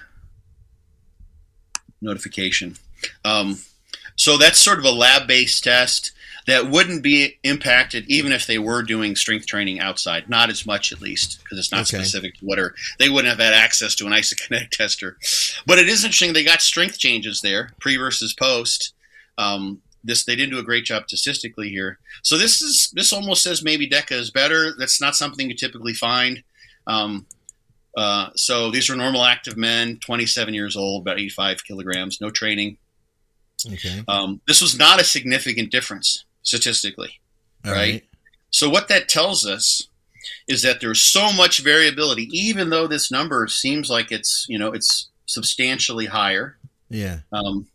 notification. Um, so that's sort of a lab-based test that wouldn't be impacted even if they were doing strength training outside. Not as much, at least, because it's not okay. Specific to what are, they wouldn't have had access to an isokinetic tester. But it is interesting. They got strength changes there, pre versus post. Um, This they didn't do a great job statistically here. So this is this almost says maybe DECA is better. That's not something you typically find. Um, uh, so these are normal active men, twenty-seven years old, about eighty-five kilograms, no training. Okay. Um, this was not a significant difference statistically, All right? right? So what that tells us is that there's so much variability, even though this number seems like it's you know it's substantially higher. Yeah. Um,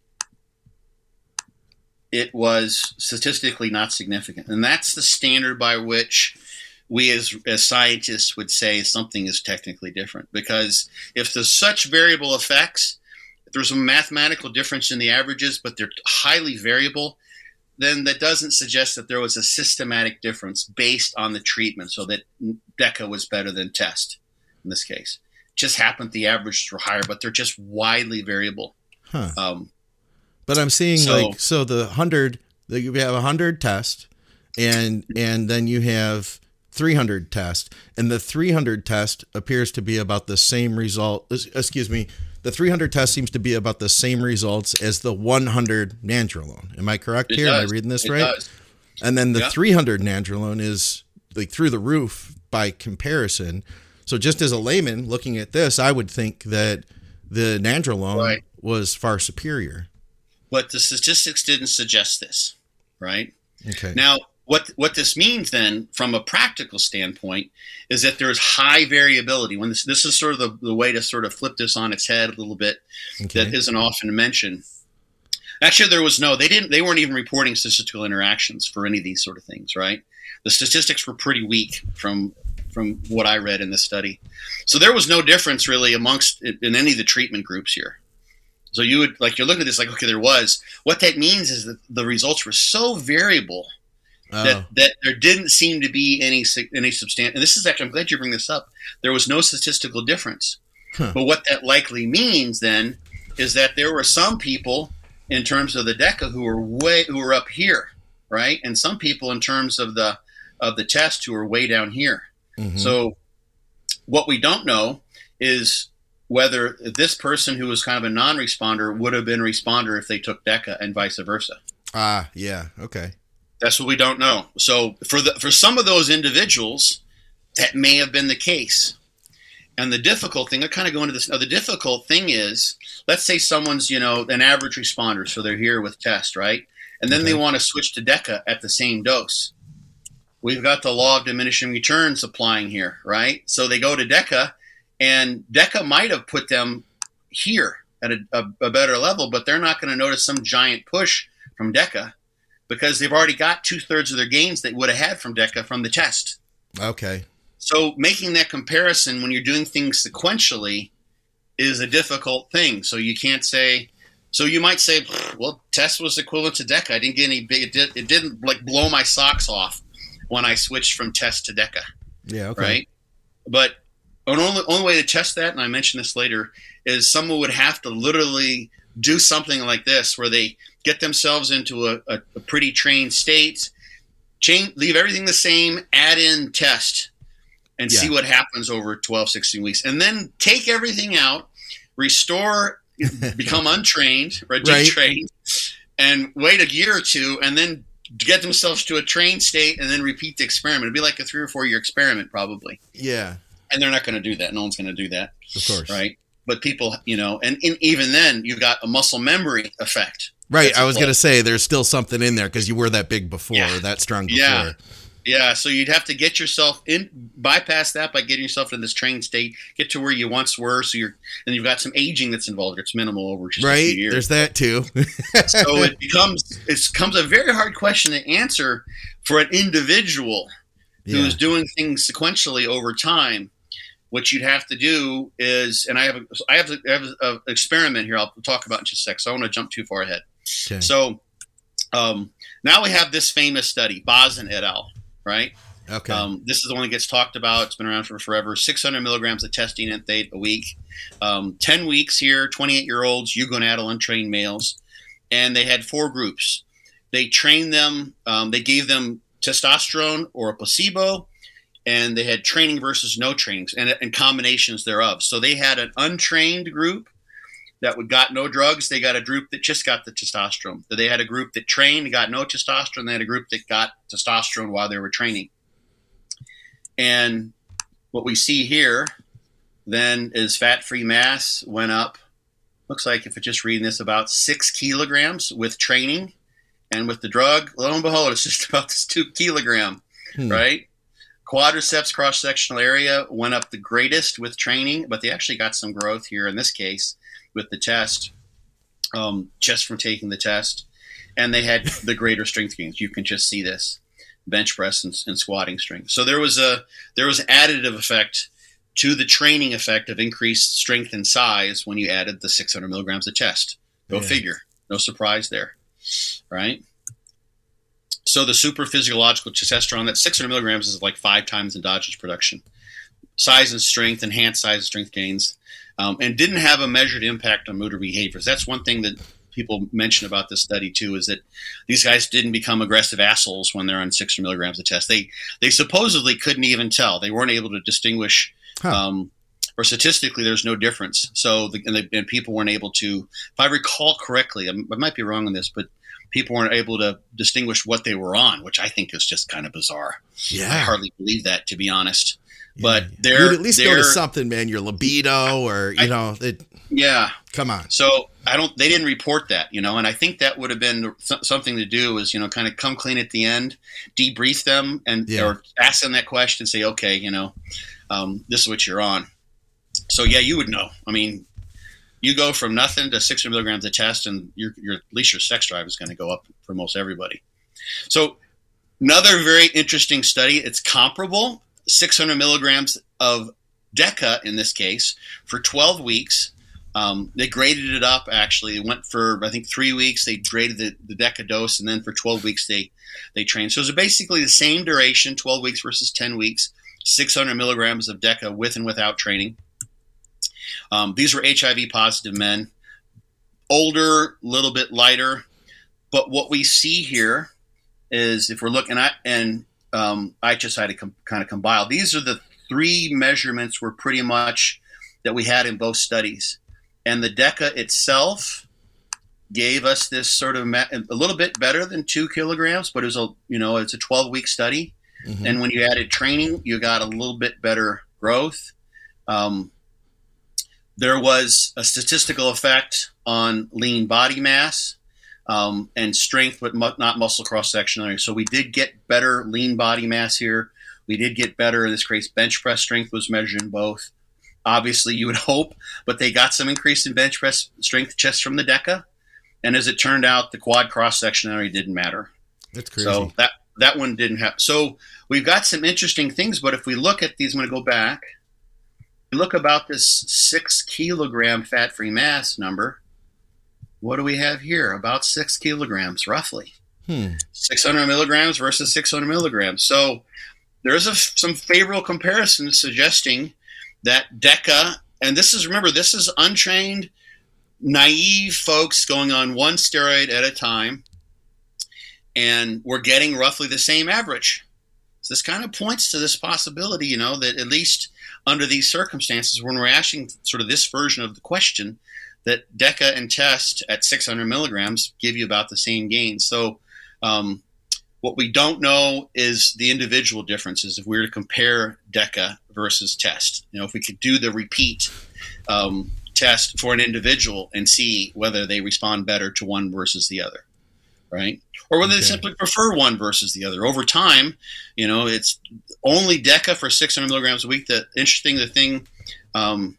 it was statistically not significant. And that's the standard by which we as, as scientists would say something is technically different. Because if there's such variable effects, if there's a mathematical difference in the averages, but they're highly variable, then that doesn't suggest that there was a systematic difference based on the treatment, so that DECA was better than test in this case. It just happened the averages were higher, but they're just widely variable. Huh. Um, But I'm seeing So- like so the hundred you have a hundred test, and and then you have three hundred test, and the three hundred test appears to be about the same result. Excuse me, the three hundred test seems to be about the same results as the one hundred nandrolone. Am I correct It here? Am I does. reading this It right? does. And then the Yeah. three hundred nandrolone is like through the roof by comparison. So just as a layman looking at this, I would think that the nandrolone Right. was far superior. But the statistics didn't suggest this, right? Okay. Now, what what this means then, from a practical standpoint, is that there is high variability. When this this is sort of the, the way to sort of flip this on its head a little bit, Okay. that isn't often mentioned. Actually, there was no. They didn't. They weren't even reporting statistical interactions for any of these sort of things, right? The statistics were pretty weak from from what I read in this study. So there was no difference really amongst in any of the treatment groups here. So you would like you're looking at this like, okay, there was. What that means is that the results were so variable Oh. that, that there didn't seem to be any any substantial. And this is actually, I'm glad you bring this up. There was no statistical difference. Huh. But what that likely means then is that there were some people in terms of the DECA who were way who were up here, right, and some people in terms of the of the test who were way down here. Mhm. So What we don't know is whether this person who was kind of a non-responder would have been a responder if they took DECA and vice versa. Ah, yeah, okay. That's what we don't know. So for the for some of those individuals, that may have been the case. And the difficult thing, I kind of go into this now, the difficult thing is, let's say someone's, you know, an average responder, so they're here with test, right? And then okay. they want to switch to DECA at the same dose. We've got the law of diminishing returns applying here, right? So they go to DECA, and DECA might have put them here at a, a, a better level, but they're not going to notice some giant push from DECA because they've already got two-thirds of their gains they would have had from DECA from the test. Okay. So making that comparison when you're doing things sequentially is a difficult thing. So you can't say – so you might say, well, test was equivalent to DECA. I didn't get any big – it, did, it didn't like blow my socks off when I switched from test to DECA. Yeah, okay. Right? But the only, only way to test that, and I mention this later, is someone would have to literally do something like this where they get themselves into a, a, a pretty trained state, change, leave everything the same, add in test, and yeah. see what happens over twelve, sixteen weeks. And then take everything out, restore, become untrained, right, detrained, right. and wait a year or two, and then get themselves to a trained state and then repeat the experiment. It'd be like a three or four year experiment probably. Yeah. And they're not going to do that. No one's going to do that. Of course. Right. But people, you know, and in, even then you've got a muscle memory effect. Right. I was going to say there's still something in there because you were that big before, yeah. or that strong before. Yeah. Yeah. So you'd have to get yourself in, bypass that by getting yourself in this trained state, get to where you once were. So you're, and you've got some aging that's involved. It's minimal over just right. a few years. There's that too. So it becomes, it becomes a very hard question to answer for an individual yeah. who's doing things sequentially over time. What you'd have to do is, and I have, a, I have, a, I have an experiment here I'll talk about in just a sec, so I don't want to jump too far ahead. Okay. So um, now we have this famous study, Bazin et al., right? Okay. Um, this is the one that gets talked about. It's been around for forever. six hundred milligrams of testing enthate a week. Um, ten weeks here, twenty-eight-year-olds, eugonadal untrained males. And they had four groups. They trained them. Um, they gave them testosterone or a placebo. And they had training versus no trainings and, and combinations thereof. So they had an untrained group that would got no drugs. They got a group that just got the testosterone. They had a group that trained, got no testosterone. They had a group that got testosterone while they were training. And what we see here then is fat-free mass went up. Looks like if it's just reading this, about six kilograms with training. And with the drug, lo and behold, it's just about this two kilogram, hmm. right? Quadriceps cross-sectional area went up the greatest with training, but they actually got some growth here in this case with the test, um, just from taking the test. And they had the greater strength gains. You can just see this, bench press and, and squatting strength. So there was a there was an additive effect to the training effect of increased strength and size when you added the six hundred milligrams of test. Go yeah. figure. No surprise there, right? So the super physiological testosterone, that six hundred milligrams is like five times endogenous production. Size and strength, enhanced size and strength gains, um, and didn't have a measured impact on motor behaviors. That's one thing that people mention about this study too, is that these guys didn't become aggressive assholes when they're on six hundred milligrams of test. They they supposedly couldn't even tell. They weren't able to distinguish, huh. um, or statistically, there's no difference. So the, and, the, and people weren't able to, if I recall correctly, I, I might be wrong on this, but people weren't able to distinguish what they were on, which I think is just kind of bizarre. Yeah. I hardly believe that, to be honest. Yeah. But they're You'd at least go to something, man. Your libido, or you I, know, it, yeah. Come on. So I don't. They didn't report that, you know, and I think that would have been something to do. Is you know, kind of come clean at the end, debrief them, and yeah. or ask them that question. Say, okay, you know, um, this is what you're on. So yeah, you would know. I mean, you go from nothing to six hundred milligrams of test, and your, your at least your sex drive is going to go up for most everybody. So another very interesting study. It's comparable. six hundred milligrams of DECA in this case for twelve weeks. Um, they graded it up. Actually, it went for I think three weeks. They graded the, the DECA dose, and then for twelve weeks they they trained. So it's basically the same duration, twelve weeks versus ten weeks. six hundred milligrams of DECA with and without training. Um, these were H I V positive men, older, a little bit lighter. But what we see here is if we're looking at, and um, I just had to com- kind of compile, these are the three measurements were pretty much that we had in both studies. And the DECA itself gave us this sort of ma- a little bit better than two kilograms, but it was a, you know, it's a twelve week study. Mm-hmm. And when you added training, you got a little bit better growth. Um, there was a statistical effect on lean body mass um, and strength, but mu- not muscle cross-section area. So we did get better lean body mass here. We did get better. In this case, bench press strength was measured in both. Obviously, you would hope, but they got some increase in bench press strength just from the DECA. And as it turned out, the quad cross-section area didn't matter. That's crazy. So that, that one didn't happen. So we've got some interesting things, but if we look at these, I'm going to go back. We look about this six kilogram fat-free mass number. What do we have here? About six kilograms, roughly. Hmm. six hundred milligrams versus six hundred milligrams. So there's a, some favorable comparisons suggesting that DECA, and this is, remember, this is untrained, naive folks going on one steroid at a time, and we're getting roughly the same average. So this kind of points to this possibility, you know, that at least under these circumstances, when we're asking sort of this version of the question, that DECA and test at six hundred milligrams give you about the same gain. So um, what we don't know is the individual differences if we were to compare DECA versus test. You know, if we could do the repeat um, test for an individual and see whether they respond better to one versus the other, right? Or whether okay. they simply prefer one versus the other. Over time, you know, it's only DECA for six hundred milligrams a week. The interesting the thing, um,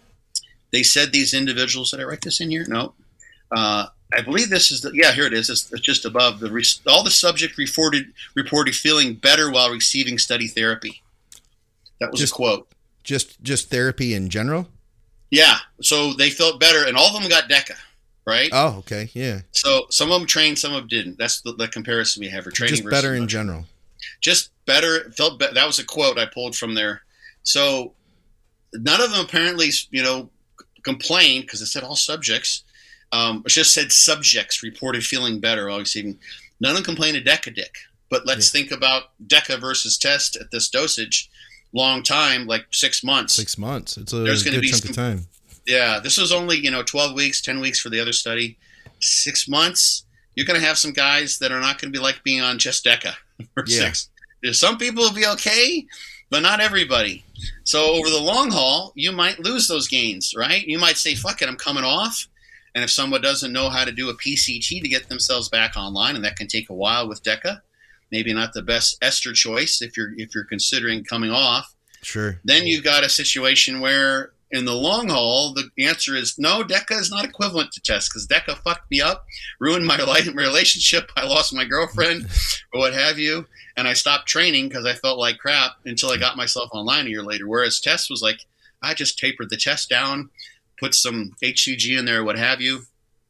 they said these individuals, did I write this in here? No. Uh, I believe this is, the, yeah, here it is. It's, it's just above. the All the subject reported, reported feeling better while receiving study therapy. That was just, a quote. Just just therapy in general? Yeah. So they felt better, and all of them got DECA, right? Oh, okay. Yeah. So some of them trained, some of them didn't. That's the, the comparison we have for training. Just versus better in motion. general. Just better. Felt be- That was a quote I pulled from there. So none of them apparently, you know, complained because it said all subjects. Um, it just said subjects reported feeling better while receiving. None of them complained of DECA dick. But let's yeah. think about DECA versus test at this dosage. Long time, like six months. Six months. It's a There's good be chunk some, of time. Yeah, this was only, you know, twelve weeks, ten weeks for the other study. Six months, you're going to have some guys that are not going to be like being on just DECA for yeah. six. There's some people will be okay, but not everybody. So over the long haul, you might lose those gains, right? You might say, fuck it, I'm coming off. And if someone doesn't know how to do a P C T to get themselves back online, and that can take a while with DECA, maybe not the best ester choice if you're if you're considering coming off. Sure. Then you've got a situation where in the long haul, the answer is no, DECA is not equivalent to test because DECA fucked me up, ruined my life, my relationship. I lost my girlfriend or what have you. And I stopped training because I felt like crap until I got myself online a year later. Whereas test was like, I just tapered the test down, put some H C G in there, what have you.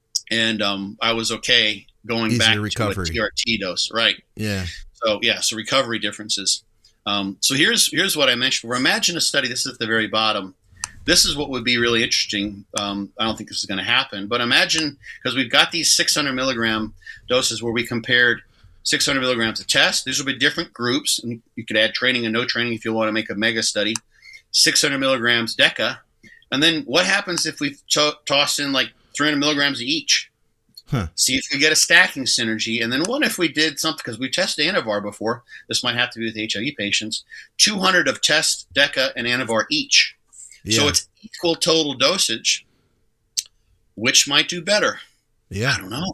And um, I was okay going Easier back recovery. to a T R T dose. Right. Yeah. So, yeah, so recovery differences. Um, so here's here's what I mentioned before. Imagine a study. This is at the very bottom. This is what would be really interesting. Um, I don't think this is going to happen. But imagine, because we've got these six hundred milligram doses where we compared six hundred milligrams of test. These will be different groups. And you could add training and no training if you want to make a mega study. six hundred milligrams DECA. And then what happens if we to- toss in like three hundred milligrams of each? Huh. See if we get a stacking synergy. And then what if we did something, because we tested Anavar before. This might have to be with H I V patients. two hundred of test, DECA, and Anavar each. Yeah. So it's equal total dosage. Which might do better? Yeah. I don't know.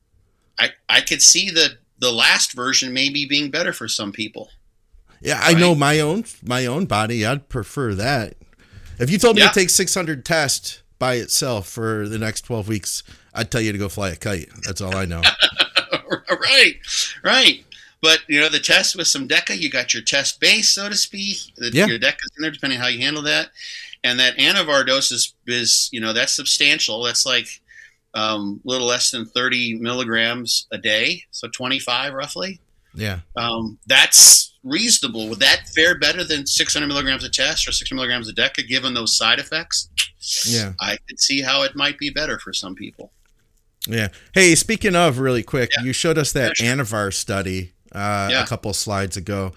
I I could see the, the last version maybe being better for some people. Yeah, I right? know my own my own body. I'd prefer that. If you told me yeah. to take six hundred tests by itself for the next twelve weeks, I'd tell you to go fly a kite. That's all I know. right, right. But, you know, the test with some DECA, you got your test base, so to speak. The, yeah. Your DECA's in there, depending on how you handle that. And that Anavar dose is, is you know, that's substantial. That's like a um, little less than thirty milligrams a day, so twenty-five roughly. Yeah. Um, that's reasonable. Would that fare better than six hundred milligrams of test or six hundred milligrams of DECA, given those side effects? Yeah. I could see how it might be better for some people. Yeah. Hey, speaking of really quick, yeah. you showed us that yeah, sure. Anavar study uh, yeah. a couple slides ago.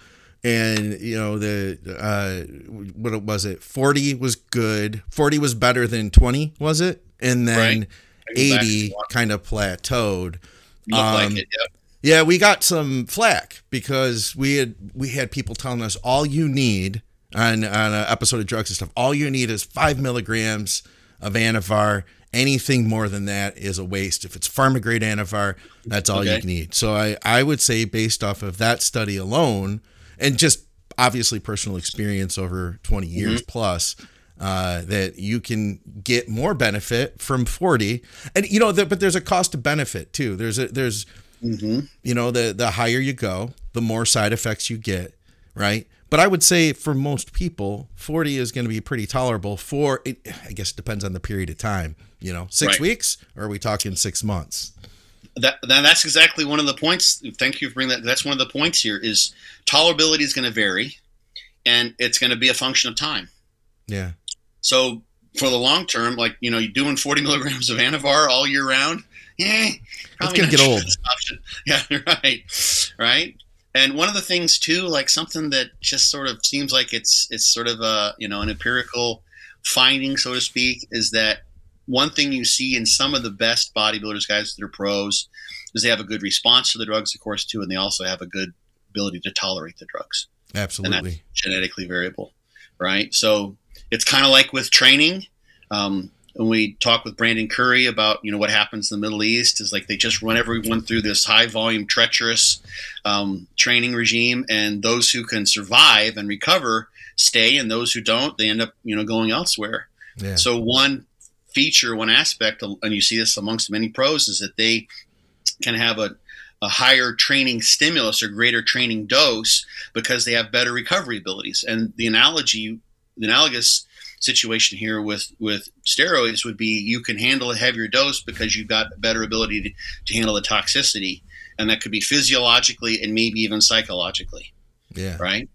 and you know the uh, what was it? forty was good. forty was better than twenty, was it? And then Right. eighty kind of plateaued. Look Um, like it, yep. Yeah, we got some flack because we had we had people telling us all you need on on an episode of Drugs and Stuff. All you need is five milligrams of Anavar. Anything more than that is a waste. If it's pharma grade Anavar, that's all Okay. you need. So I I would say based off of that study alone, and just obviously personal experience over twenty years Mm-hmm. plus. Uh, that you can get more benefit from forty, and you know, the, but there's a cost to benefit too. There's a there's Mm-hmm. you know, the the higher you go, the more side effects you get, right? But I would say for most people, forty is going to be pretty tolerable for it. I guess it depends on the period of time, you know, six Right. weeks, or are we talking six months? That, that that's exactly one of the points. Thank you for bringing that. That's one of the points here is tolerability is going to vary, and it's going to be a function of time. Yeah. So for the long term, like, you know, you're doing forty milligrams of Anavar all year round, eh, probably gonna not get old. the best option. Yeah, right, right. And one of the things too, like something that just sort of seems like it's it's sort of a you know an empirical finding, so to speak, is that one thing you see in some of the best bodybuilders, guys that are pros, is they have a good response to the drugs, of course, too, and they also have a good ability to tolerate the drugs. And Absolutely. that's genetically variable, right? So it's kind of like with training. Um, when we talk with Brandon Curry about, you know, what happens in the Middle East is like they just run everyone through this high volume, treacherous um, training regime. And those who can survive and recover stay, and those who don't, they end up, you know, going elsewhere. Yeah. So one feature, one aspect, and you see this amongst many pros, is that they can have a, a higher training stimulus or greater training dose because they have better recovery abilities. And the analogy, the analogous situation here with, with steroids would be you can handle a heavier dose because you've got a better ability to, to handle the toxicity. And that could be physiologically and maybe even psychologically, Yeah. right?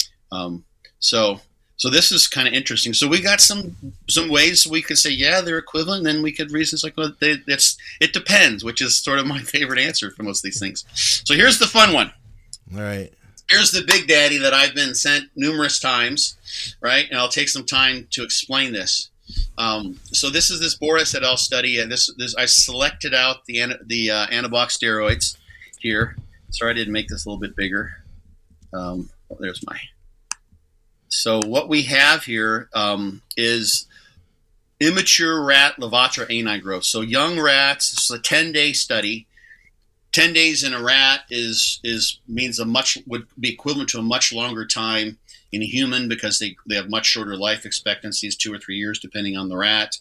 Um, so so this is kind of interesting. So we got some some ways we could say, yeah, they're equivalent. And then we could reasons like, well, they, it's, it depends, which is sort of my favorite answer for most of these things. So here's the fun one. All right. Here's the big daddy that I've been sent numerous times, right? And I'll take some time to explain this. Um, so this is this Boris et al. Study, and this, this I selected out the an- the uh, anabolic steroids here. Sorry, I didn't make this a little bit bigger. Um, oh, there's my. So what we have here um, is immature rat Levotor ani growth. So young rats. It's a ten-day study. Ten days in a rat is is means a much would be equivalent to a much longer time in a human because they, they have much shorter life expectancies, two or three years depending on the rat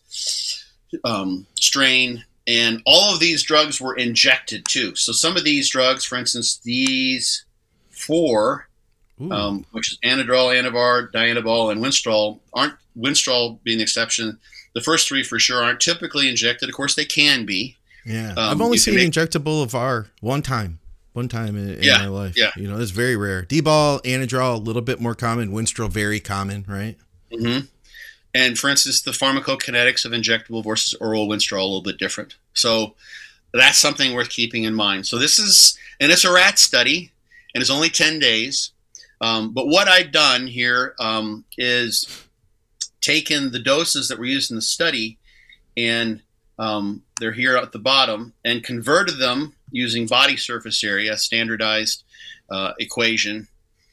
um, strain. And all of these drugs were injected too. So some of these drugs, for instance, these four, um, which is Anadrol, Anavar, Dianabol, and Winstrol, aren't Winstrol being the exception. The first three for sure aren't typically injected. Of course, they can be. Yeah. Um, I've only you seen can make- injectable of R one time. One time in, in Yeah, my life. yeah. You know, it's very rare. D-ball, Anadrol, a little bit more common. Winstrol, very common, right? Mm-hmm. And for instance, the pharmacokinetics of injectable versus oral Winstrol are a little bit different. So that's something worth keeping in mind. So this is, and it's a rat study, and it's only ten days. Um, but what I've done here um, is taken the doses that were used in the study, and um, they're here at the bottom, and converted them using body surface area, standardized uh, equation,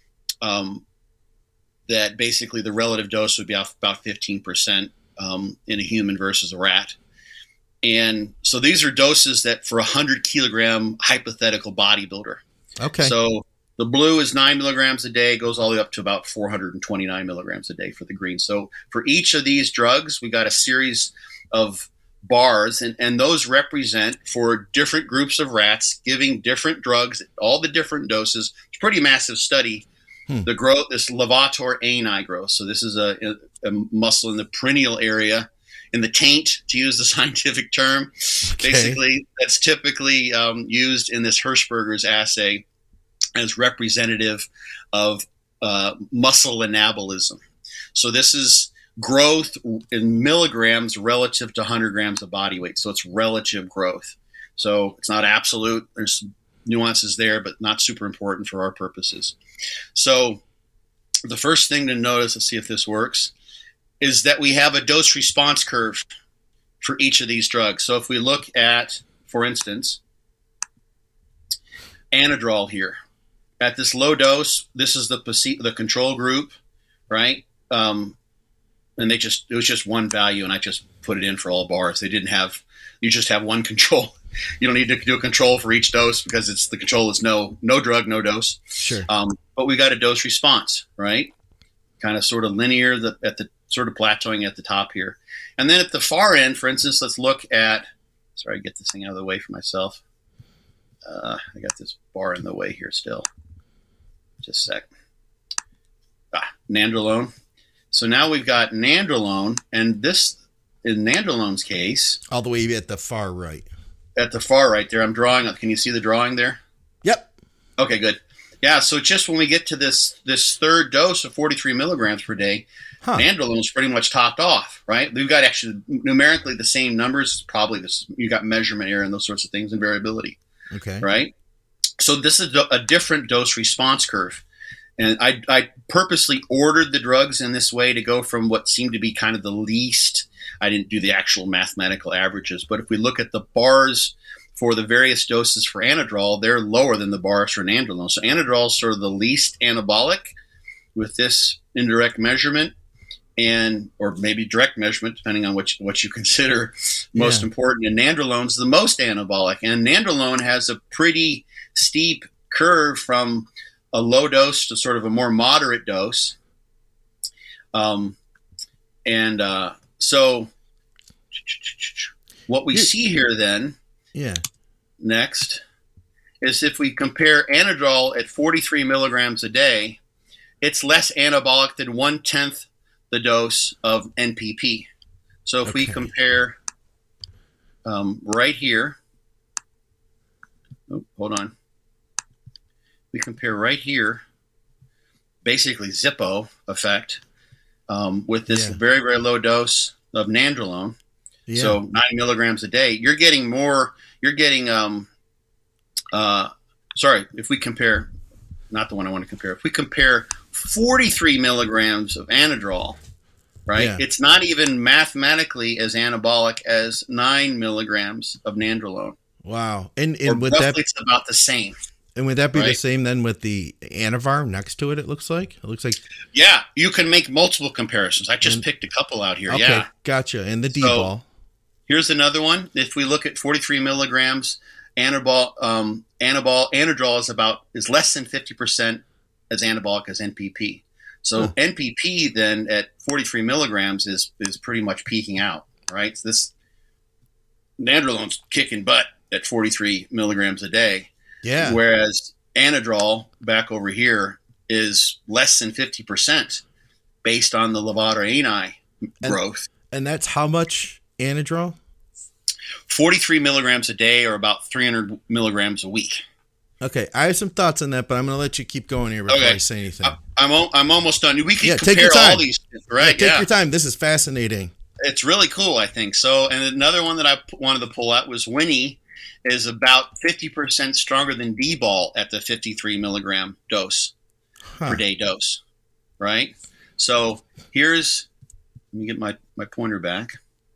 um, that basically the relative dose would be about fifteen percent um, in a human versus a rat. And so these are doses that for a one hundred kilogram hypothetical bodybuilder. Okay. So the blue is nine milligrams a day, goes all the way up to about four hundred twenty-nine milligrams a day for the green. So for each of these drugs, we got a series of bars, and, and those represent for different groups of rats, giving different drugs, all the different doses. It's a pretty massive study. Hmm. The growth, this Levotor ani growth. So this is a, a, a muscle in the perineal area, in the taint, to use the scientific term. Okay. Basically, that's typically um, used in this Hirschberger's assay as representative of uh, muscle anabolism. So this is growth in milligrams relative to one hundred grams of body weight. So it's relative growth. So it's not absolute. There's nuances there, but not super important for our purposes. So the first thing to notice, let's see if this works, is that we have a dose response curve for each of these drugs. So if we look at, for instance, Anadrol here, at this low dose, this is the the control group, right? Um, and they just it was just one value, and I just put it in for all bars. They didn't have you just have one control. You don't need to do a control for each dose because it's the control is no no drug, no dose. Sure. Um, but we got a dose response, right? Kind of sort of linear the, at the sort of plateauing at the top here. And then at the far end, for instance, let's look at, sorry, get this thing out of the way for myself. Uh, I got this bar in the way here still. Just a sec. Ah, Nandrolone. So now we've got Nandrolone, and this, in Nandrolone's case. All the way at the far right. At the far right there, I'm drawing. Can you see the drawing there? Yep. Okay, good. Yeah, so just when we get to this this third dose of forty-three milligrams per day, huh. Nandrolone is pretty much topped off, right? We've got actually numerically the same numbers. Probably this. You got measurement error and those sorts of things and variability. Okay. Right. So this is a different dose response curve, and I, I purposely ordered the drugs in this way to go from what seemed to be kind of the least. I didn't do the actual mathematical averages, but if we look at the bars for the various doses for Anadrol, they're lower than the bars for Nandrolone. So Anadrol is sort of the least anabolic with this indirect measurement, and or maybe direct measurement, depending on what you, what you consider most yeah. important. And Nandrolone's the most anabolic, and Nandrolone has a pretty steep curve from a low dose to sort of a more moderate dose. Um, and uh, so what we see here then, yeah, next, is if we compare Anadrol at forty-three milligrams a day, it's less anabolic than one-tenth the dose of N P P. So if okay. we compare um, right here, oh, hold on. We compare right here, basically Zippo effect, um, with this yeah. very, very low dose of Nandrolone. Yeah. So nine milligrams a day. You're getting more, you're getting, um, uh, sorry, if we compare, not the one I want to compare, if we compare forty-three milligrams of Anadrol, right, yeah. it's not even mathematically as anabolic as nine milligrams of Nandrolone. Wow. And, and or would roughly that, it's about the same. And would that be right? the same then with the Anavar next to it, it looks like? It looks like... Yeah, you can make multiple comparisons. I just and, picked a couple out here, okay, yeah. Gotcha. And the D-ball. So, here's another one. If we look at forty-three milligrams, Anabol, um, Anabol, Anadrol is about is less than fifty percent as anabolic as N P P. So huh. N P P then at forty-three milligrams is is pretty much peaking out, right? So this Nandrolone's kicking butt at forty-three milligrams a day. Yeah. Whereas Anadrol back over here is less than fifty percent based on the Levada-A N I growth. And, and that's how much Anadrol? forty-three milligrams a day or about three hundred milligrams a week. Okay. I have some thoughts on that, but I'm going to let you keep going here before okay. I say anything. I, I'm, o- I'm almost done. We can yeah, compare take your time. all these. Right. Yeah, take yeah. your time. This is fascinating. It's really cool, I think. So, and another one that I p- wanted to pull out was Winnie is about fifty percent stronger than D-ball at the fifty-three milligram dose huh. per day dose, right? So here's, let me get my, my pointer back.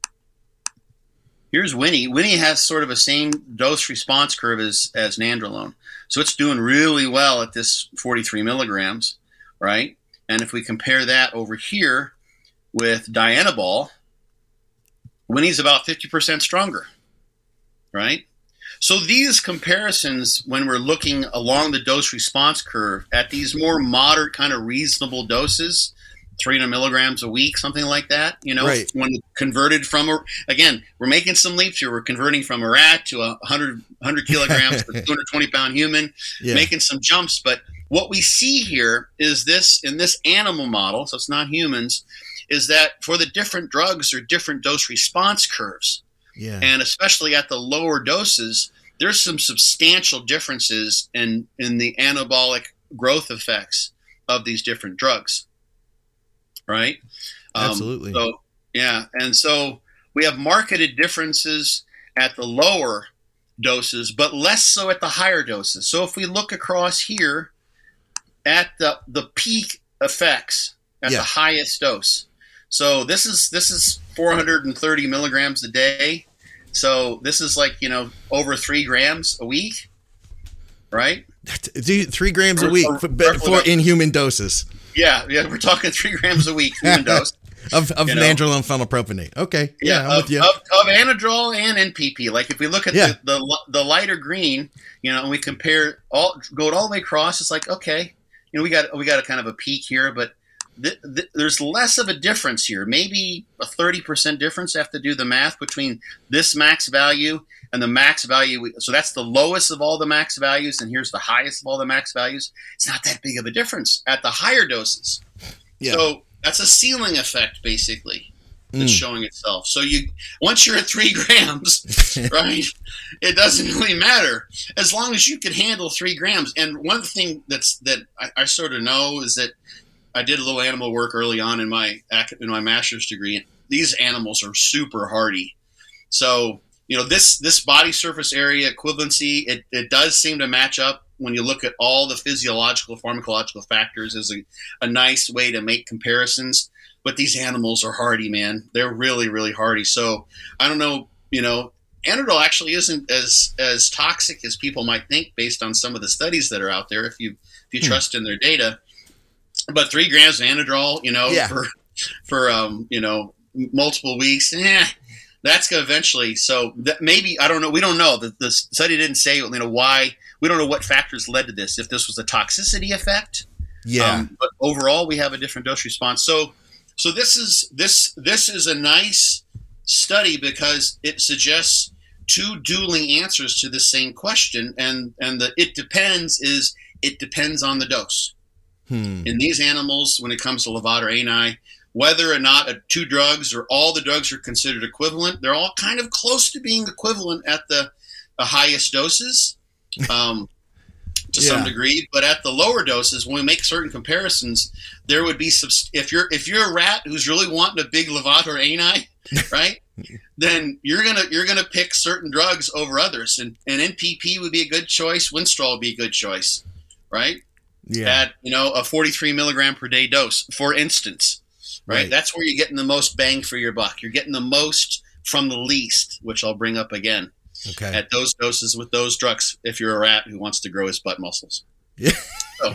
Here's Winnie. Winnie has sort of a same dose response curve as, as Nandrolone. So it's doing really well at this forty-three milligrams, right? And if we compare that over here with Dianabol, Winnie's about fifty percent stronger, right? So these comparisons, when we're looking along the dose response curve at these more moderate kind of reasonable doses, three hundred milligrams a week, something like that, you know, right. when converted from, a, again, we're making some leaps here. We're converting from a rat to a one hundred, one hundred kilograms to a two hundred twenty pound human, yeah. making some jumps. But what we see here is this, in this animal model, so it's not humans, is that for the different drugs, there are different dose response curves. Yeah. And especially at the lower doses, there's some substantial differences in, in the anabolic growth effects of these different drugs. Right? Absolutely. Um, so, yeah. And so we have marketed differences at the lower doses, but less so at the higher doses. So if we look across here at the, the peak effects at Yeah. the highest dose. So this is this is four hundred thirty milligrams a day. So this is like, you know, over three grams a week, right? Dude, three grams a week Or- for, or- for inhuman doses Yeah, yeah, we're talking three grams a week human dose. of, of You know? nandrolone phenylpropionate. Okay. Yeah, I'm of, with you. Of, of Anadrol and N P P. Like if we look at Yeah. the, the the lighter green, you know, and we compare all go it all the way across, it's like, okay, you know, we got we got a kind of a peak here, but th- th- there's less of a difference here. Maybe a thirty percent difference. I have to do the math between this max value and the max value. So that's the lowest of all the max values, and here's the highest of all the max values. It's not that big of a difference at the higher doses. Yeah. So that's a ceiling effect, basically, that's Mm. showing itself. So you, once you're at three grams, right, it doesn't really matter as long as you can handle three grams. And one thing that's that I, I sort of know is that I did a little animal work early on in my ac- in my master's degree. And these animals are super hardy. So you know this this body surface area equivalency, it, it does seem to match up when you look at all the physiological, pharmacological factors as a, a nice way to make comparisons. But these animals are hardy, man. They're really, really hardy. So I don't know, you know, Anadrol actually isn't as as toxic as people might think based on some of the studies that are out there, if you if you Hmm. trust in their data. But three grams of Anadrol, you know, Yeah. for for um, you know, multiple weeks, eh, that's going to eventually. So that maybe, I don't know. We don't know. The, the study didn't say, you know, why. We don't know what factors led to this. If this was a toxicity effect, Yeah. um, but overall, we have a different dose response. So, so this is this this is a nice study because it suggests two dueling answers to the same question, and and the it depends is it depends on the dose. Hmm. In these animals, when it comes to Levada ani, whether or not a, two drugs or all the drugs are considered equivalent, they're all kind of close to being equivalent at the, the highest doses. Um, to Yeah. some degree, but at the lower doses, when we make certain comparisons, there would be some. If you're if you're a rat who's really wanting a big Levada ani, right, then you're gonna you're gonna pick certain drugs over others, and and N P P would be a good choice. Winstrol would be a good choice, right? Yeah. At you know a forty-three milligram per day dose, for instance, right? Right. That's where you're getting the most bang for your buck. You're getting the most from the least, which I'll bring up again. Okay. At those doses with those drugs, if you're a rat who wants to grow his butt muscles. Yeah. So,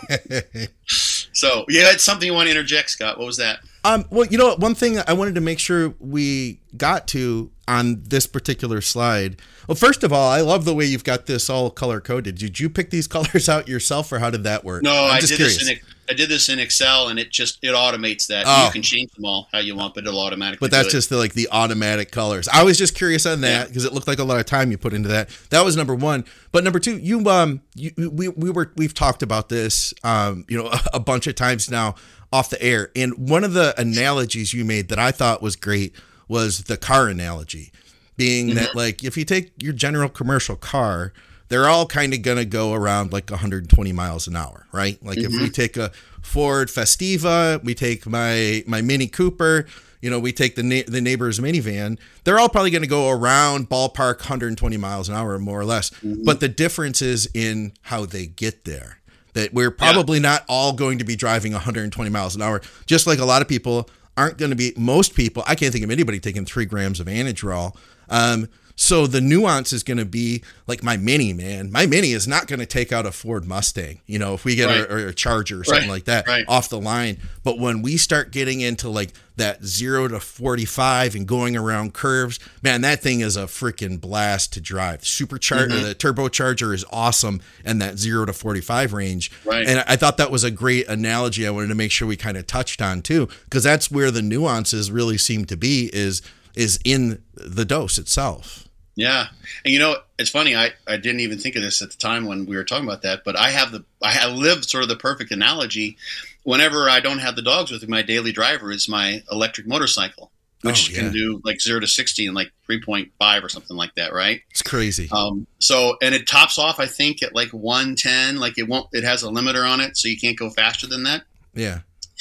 so you had something you want to interject, Scott. What was that? Um, well, you know, one thing I wanted to make sure we got to on this particular slide. Well, first of all, I love the way you've got this all color coded. Did you pick these colors out yourself, or how did that work? No, I'm I just did curious. this in I did this in Excel, and it just it automates that. Oh. You can change them all how you want, but it'll automatically. But that's do it. just the, like the automatic colors. I was just curious on that Yeah. because it looked like a lot of time you put into that. That was number one. But number two, you um, you, we we were we've talked about this um, you know, a, a bunch of times now off the air. And one of the analogies you made that I thought was great was the car analogy, being that like if you take your general commercial car, they're all kind of going to go around like one hundred twenty miles an hour, right? Like if we take a Ford Festiva, we take my my Mini Cooper, you know, we take the na- the neighbor's minivan, they're all probably going to go around ballpark one hundred twenty miles an hour, more or less. But the difference is in how they get there. That we're probably not all going to be driving one hundred twenty miles an hour, just like a lot of people aren't going to be, most people, I can't think of anybody taking three grams of Anadrol. Um, so the nuance is going to be like my Mini, man. My Mini is not going to take out a Ford Mustang, you know, if we get Right. a, or a Charger or something Right. like that Right. off the line. But when we start getting into like that zero to forty-five and going around curves, man, that thing is a freaking blast to drive. Supercharger, Mhm. the turbocharger is awesome in that zero to forty-five range. Right. And I thought that was a great analogy. I wanted to make sure we kind of touched on too, because that's where the nuances really seem to be is is in the dose itself. Yeah, and you know, it's funny. I, I didn't even think of this at the time when we were talking about that. But I have the I have lived sort of the perfect analogy. Whenever I don't have the dogs with me, my daily driver is my electric motorcycle, which Oh, yeah. can do like zero to sixty in like three point five or something like that, right? It's crazy. Um, so and it tops off, I think, at like one ten. Like it won't. It has a limiter on it, so you can't go faster than that. Yeah.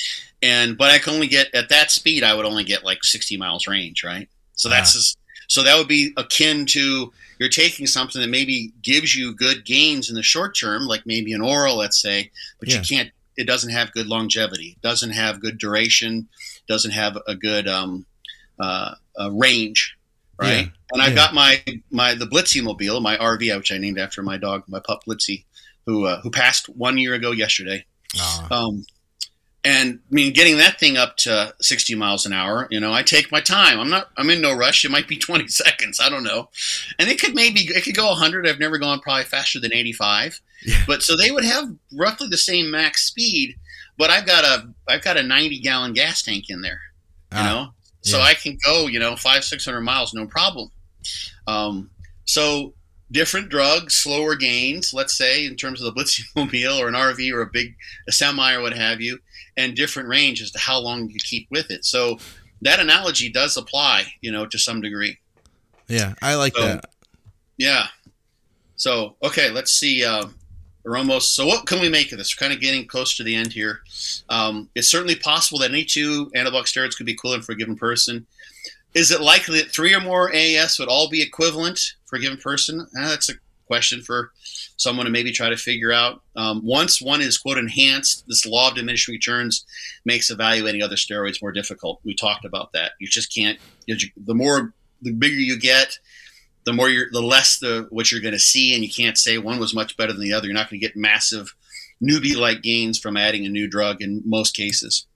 And but I can only get at that speed. I would only get like sixty miles range, right? So that's Ah. just, so that would be akin to you're taking something that maybe gives you good gains in the short term, like maybe an oral, let's say, but Yeah. you can't it doesn't have good longevity, it doesn't have good duration, doesn't have a good um, uh, uh, range, right? Yeah. And I've yeah. got my my the Blitzy Mobile, my R V, which I named after my dog, my pup Blitzy, who uh, who passed one year ago yesterday. Uh. Um, and I mean, getting that thing up to sixty miles an hour, you know, I take my time. I'm not, I'm in no rush. It might be twenty seconds. I don't know. And it could maybe, it could go one hundred. I've never gone probably faster than eighty-five. Yeah. But so they would have roughly the same max speed, but I've got a, I've got a ninety gallon gas tank in there, you ah, know, so yeah. I can go, you know, five, six hundred miles, no problem. Um, so different drugs, slower gains, let's say in terms of the Blitzy Mobile or an R V or a big, a semi or what have you, and different range as to how long you keep with it. So that analogy does apply, you know, to some degree. Yeah, I like so, that. Yeah. So, okay, let's see. Uh, we're almost, so what can we make of this? We're kind of getting close to the end here. Um, it's certainly possible that any two anabolic steroids could be equivalent for a given person. Is it likely that three or more A A S would all be equivalent for a given person? Uh, that's a question for someone to maybe try to figure out. Um, once one is, quote, enhanced, this law of diminishing returns makes evaluating other steroids more difficult. We talked about that. You just can't, the more, the bigger you get, the more you're, the less the what you're going to see, and you can't say one was much better than the other. You're not going to get massive newbie-like gains from adding a new drug in most cases.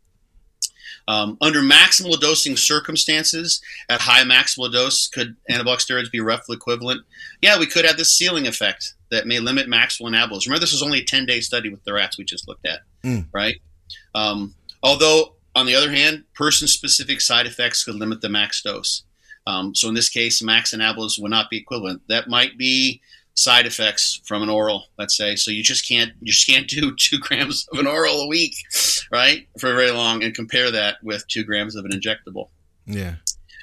Um, under maximal dosing circumstances, at high maximal dose, could anabolic steroids be roughly equivalent? Yeah, we could have this ceiling effect that may limit maximal anabolism. Remember, this was only a ten-day study with the rats we just looked at, mm. right? Um, although, on the other hand, person-specific side effects could limit the max dose. Um, so in this case, max anabolism would not be equivalent. That might be side effects from an oral, let's say. So you just can't you just can't do two grams of an oral a week, right, for very long, and compare that with two grams of an injectable. Yeah.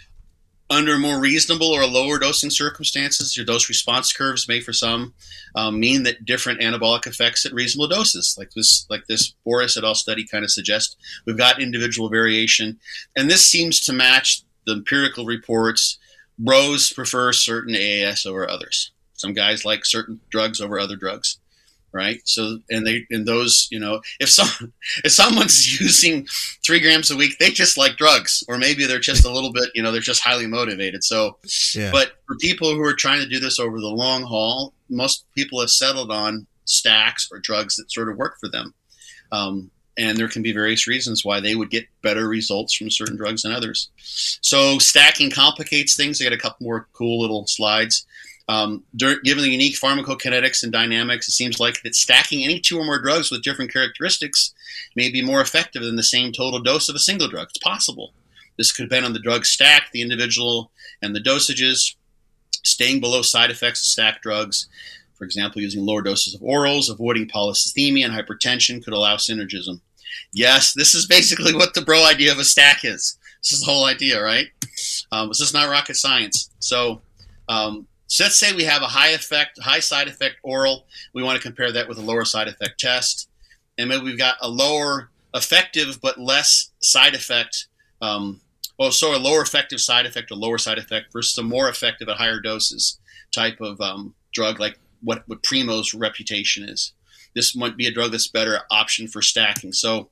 Under more reasonable or lower dosing circumstances, your dose response curves may, for some, um, mean that different anabolic effects at reasonable doses, like this, like this Boris et al. Study kind of suggests. We've got individual variation, and this seems to match the empirical reports. Bros prefer certain A A S over others. Some guys like certain drugs over other drugs, right? So, and they, and those, you know, if some, if someone's using three grams a week, they just like drugs, or maybe they're just a little bit, you know, they're just highly motivated. So, yeah. But for people who are trying to do this over the long haul, most people have settled on stacks or drugs that sort of work for them. Um, and there can be various reasons why they would get better results from certain drugs than others. So stacking complicates things. I got a couple more cool little slides. Um, given the unique pharmacokinetics and dynamics, it seems like that stacking any two or more drugs with different characteristics may be more effective than the same total dose of a single drug. It's possible. This could depend on the drug stack, the individual, and the dosages. Staying below side effects of stacked drugs, for example, using lower doses of orals, avoiding polycythemia and hypertension could allow synergism. Yes, this is basically what the bro idea of a stack is. This is the whole idea, right? Um, this is not rocket science. So, um, So let's say we have a high effect, high side effect oral. We want to compare that with a lower side effect test. And maybe we've got a lower effective but less side effect. Um, well, so a lower effective side effect or lower side effect versus a more effective at higher doses type of um, drug, like what, what Primo's reputation is. This might be a drug that's better option for stacking. So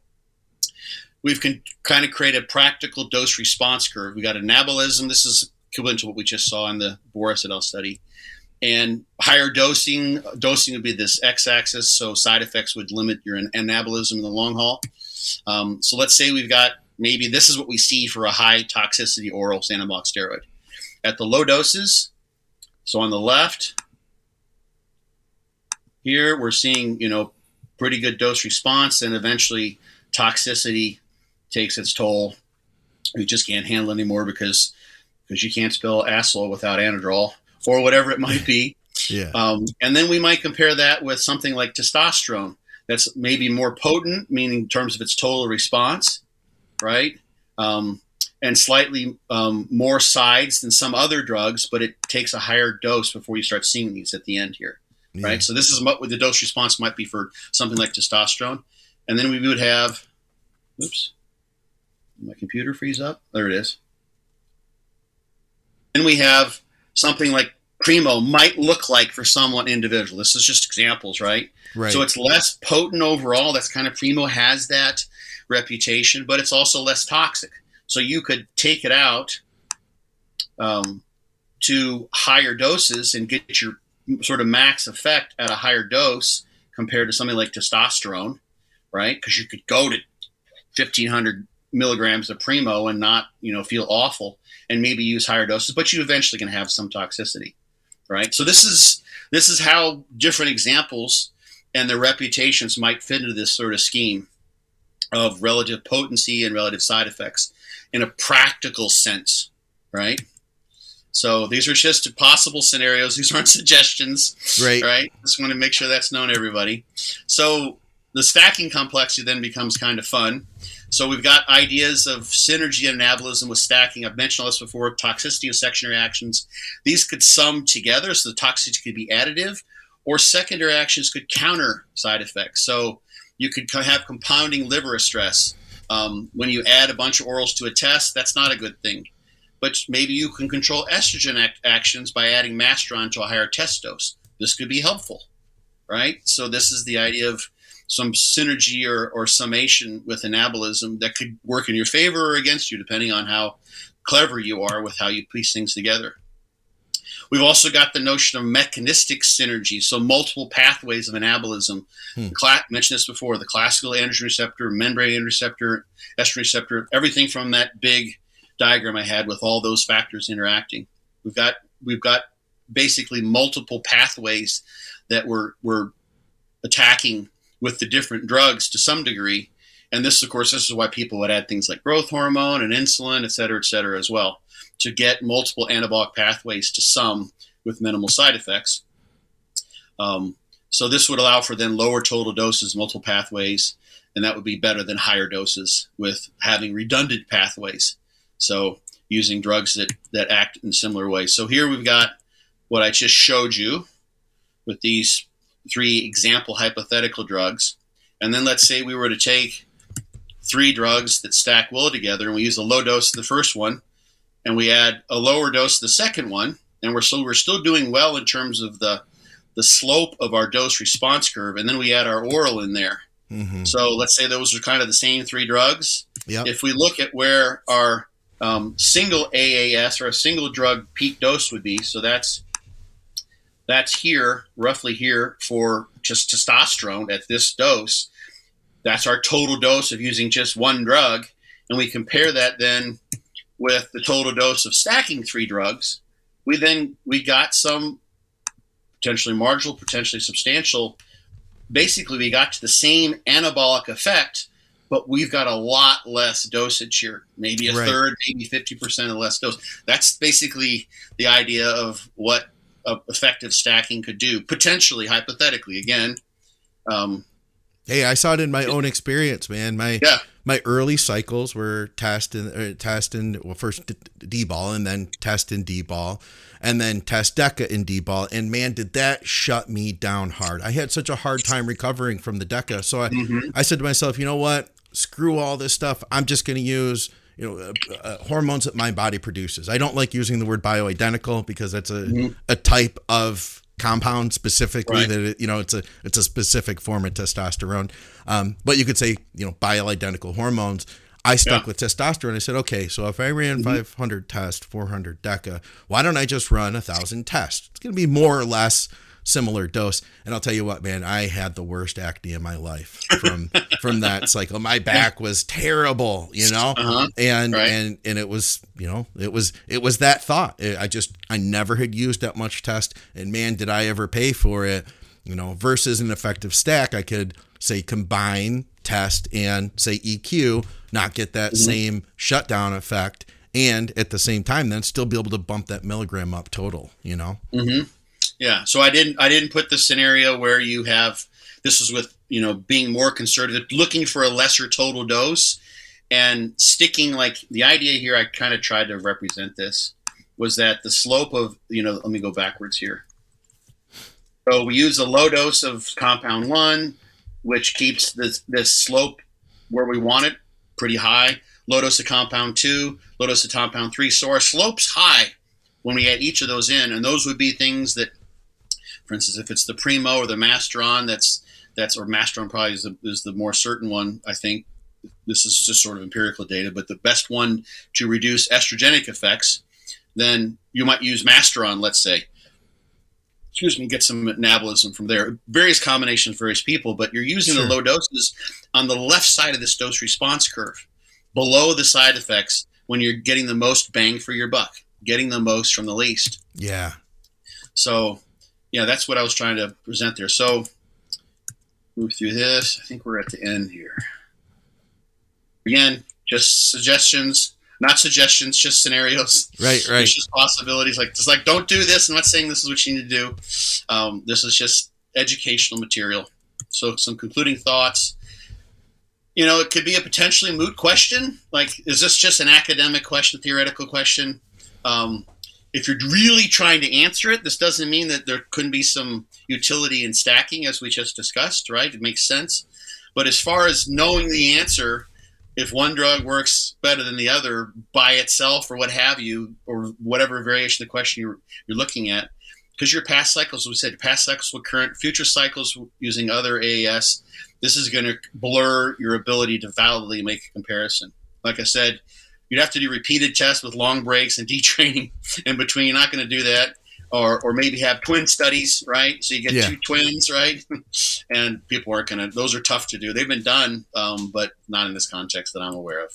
we've can kind of create a practical dose response curve. We got anabolism. This is equivalent to what we just saw in the Boris et al. Study. And higher dosing, dosing would be this x-axis, so side effects would limit your anabolism in the long haul. Um, so let's say we've got, maybe this is what we see for a high toxicity oral anabolic steroid. At the low doses, so on the left, here we're seeing, you know, pretty good dose response, and eventually toxicity takes its toll. We just can't handle it anymore because because you can't spell Aslo without Anadrol or whatever it might be. Yeah. Um, and then we might compare that with something like testosterone that's maybe more potent, meaning in terms of its total response, right? Um, and slightly um, more sides than some other drugs, but it takes a higher dose before you start seeing these at the end here, yeah. right? So this is what the dose response might be for something like testosterone. And then we would have, oops, did my computer freeze up? There it is. Then we have something like Primo might look like for someone individual. This is just examples, right? Right. So it's less potent overall. That's kind of Primo has that reputation, but it's also less toxic. So you could take it out um, to higher doses and get your sort of max effect at a higher dose compared to something like testosterone, right? Because you could go to fifteen hundred milligrams of Primo and not, you know, feel awful and maybe use higher doses, but you eventually can have some toxicity, right? So this is this is how different examples and their reputations might fit into this sort of scheme of relative potency and relative side effects in a practical sense, right? So these are just possible scenarios. These aren't suggestions, right? Right. Just want to make sure that's known to everybody. So the stacking complexity then becomes kind of fun. So we've got ideas of synergy and anabolism with stacking. I've mentioned all this before. Toxicity of section reactions. These could sum together, so the toxicity could be additive, or secondary actions could counter side effects. So you could have compounding liver stress. Um, when you add a bunch of orals to a test, that's not a good thing. But maybe you can control estrogen act- actions by adding Masteron to a higher test dose. This could be helpful, right? So this is the idea of some synergy or, or summation with anabolism that could work in your favor or against you, depending on how clever you are with how you piece things together. We've also got the notion of mechanistic synergy, so multiple pathways of anabolism. Hmm. Cla- mentioned this before, the classical androgen receptor, membrane receptor, estrogen receptor, everything from that big diagram I had with all those factors interacting. We've got we've got basically multiple pathways that we're, we're attacking with the different drugs to some degree. And this, of course, this is why people would add things like growth hormone and insulin, et cetera, et cetera, as well, to get multiple anabolic pathways to sum with minimal side effects. Um, so this would allow for then lower total doses, multiple pathways, and that would be better than higher doses with having redundant pathways. So using drugs that, that act in similar ways. So here we've got what I just showed you with these three example hypothetical drugs. And then let's say we were to take three drugs that stack well together, and we use a low dose of the first one, and we add a lower dose of the second one, and we're still, we're still doing well in terms of the, the slope of our dose response curve, and then we add our oral in there. Mm-hmm. So let's say those are kind of the same three drugs. Yep. If we look at where our um, single A A S or a single drug peak dose would be, so that's that's here, roughly here for just testosterone at this dose. That's our total dose of using just one drug, and we compare that then with the total dose of stacking three drugs. We then we got some potentially marginal, potentially substantial. Basically, we got to the same anabolic effect, but we've got a lot less dosage here, maybe a right. third, maybe fifty percent of less dose. That's basically the idea of what uh, effective stacking could do, potentially, hypothetically. Again, um, hey, I saw it in my own experience, man. My yeah. my early cycles were test and uh, test and well, first D-ball and then test and D-ball, and then test DECA and D-ball. And man, did that shut me down hard. I had such a hard time recovering from the DECA. So I, mm-hmm. I said to myself, you know what? Screw all this stuff. I'm just going to use, you know, uh, uh, hormones that my body produces. I don't like using the word bioidentical because that's a, mm-hmm. a type of compound specifically right. that it, you know, it's a it's a specific form of testosterone. Um, but you could say, you know, bioidentical hormones. I stuck yeah. with testosterone. I said, okay, so if I ran mm-hmm. five hundred tests, four hundred DECA, why don't I just run one thousand tests? It's going to be more or less similar dose. And I'll tell you what, man, I had the worst acne in my life from from that cycle. My back was terrible, you know, uh-huh. and right. and and it was, you know, it was it was that thought. I just I never had used that much test, and man, did I ever pay for it, you know. Versus an effective stack, I could say combine test and say E Q, not get that mm-hmm. same shutdown effect, and at the same time, then still be able to bump that milligram up total, you know. Mm-hmm. Yeah, so I didn't I didn't put the scenario where you have, this is with, you know, being more conservative, looking for a lesser total dose and sticking, like the idea here, I kind of tried to represent this, was that the slope of, you know, let me go backwards here. So we use a low dose of compound one, which keeps this, this slope where we want it pretty high. Low dose of compound two, low dose of compound three. So our slope's high, when we add each of those in, and those would be things that, for instance, if it's the Primo or the Masteron, that's that's or Masteron probably is the, is the more certain one. I think this is just sort of empirical data, but the best one to reduce estrogenic effects, then you might use Masteron, let's say. Excuse me, get some metabolism from there. Various combinations, various people, but you're using sure. the low doses on the left side of this dose response curve, below the side effects, when you're getting the most bang for your buck, getting the most from the least. Yeah. So, yeah, that's what I was trying to present there. So, move through this. I think we're at the end here. Again, just suggestions. Not suggestions, just scenarios. Right, right. It's just possibilities. Like, just like, don't do this. I'm not saying this is what you need to do. Um, this is just educational material. So, some concluding thoughts. You know, it could be a potentially moot question. Like, is this just an academic question, theoretical question? Um, if you're really trying to answer it, this doesn't mean that there couldn't be some utility in stacking, as we just discussed, right? It makes sense. But as far as knowing the answer, if one drug works better than the other by itself or what have you, or whatever variation of the question you're, you're looking at, because your past cycles, we said past cycles with current, future cycles using other A A S, this is going to blur your ability to validly make a comparison. Like I said, you'd have to do repeated tests with long breaks and detraining in between. You're not going to do that. Or or maybe have twin studies, right? So you get yeah. two twins, right? And people aren't going to – those are tough to do. They've been done, um, but not in this context that I'm aware of.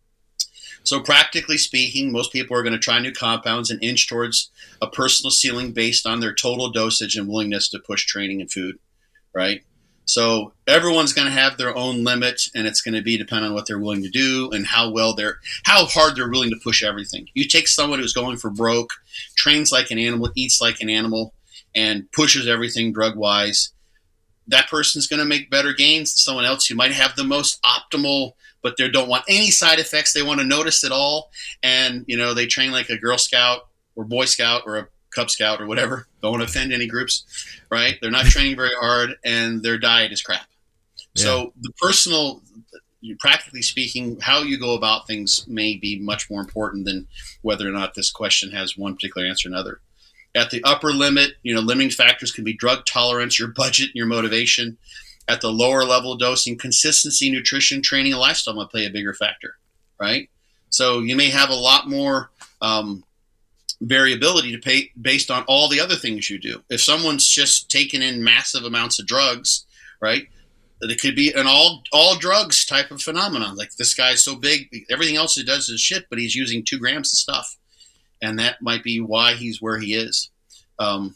So practically speaking, most people are going to try new compounds and inch towards a personal ceiling based on their total dosage and willingness to push training and food, right? So everyone's going to have their own limit, and it's going to be dependent on what they're willing to do and how well they're, how hard they're willing to push everything. You take someone who's going for broke, trains like an animal, eats like an animal, and pushes everything drug-wise, that person's going to make better gains than someone else who might have the most optimal, but they don't want any side effects. They want to notice it all, and you know they train like a Girl Scout or Boy Scout or a Cub Scout or whatever. Don't want to offend any groups, right? They're not training very hard, and their diet is crap. Yeah. So the personal, practically speaking, how you go about things may be much more important than whether or not this question has one particular answer or another. At the upper limit, you know, limiting factors can be drug tolerance, your budget, and your motivation. At the lower level dosing, consistency, nutrition, training, and lifestyle might play a bigger factor, right? So you may have a lot more um, variability to pay based on all the other things you do. If someone's just taking in massive amounts of drugs, right, it could be an all all drugs type of phenomenon. Like this guy's so big, everything else he does is shit, but he's using two grams of stuff. And that might be why he's where he is. Um,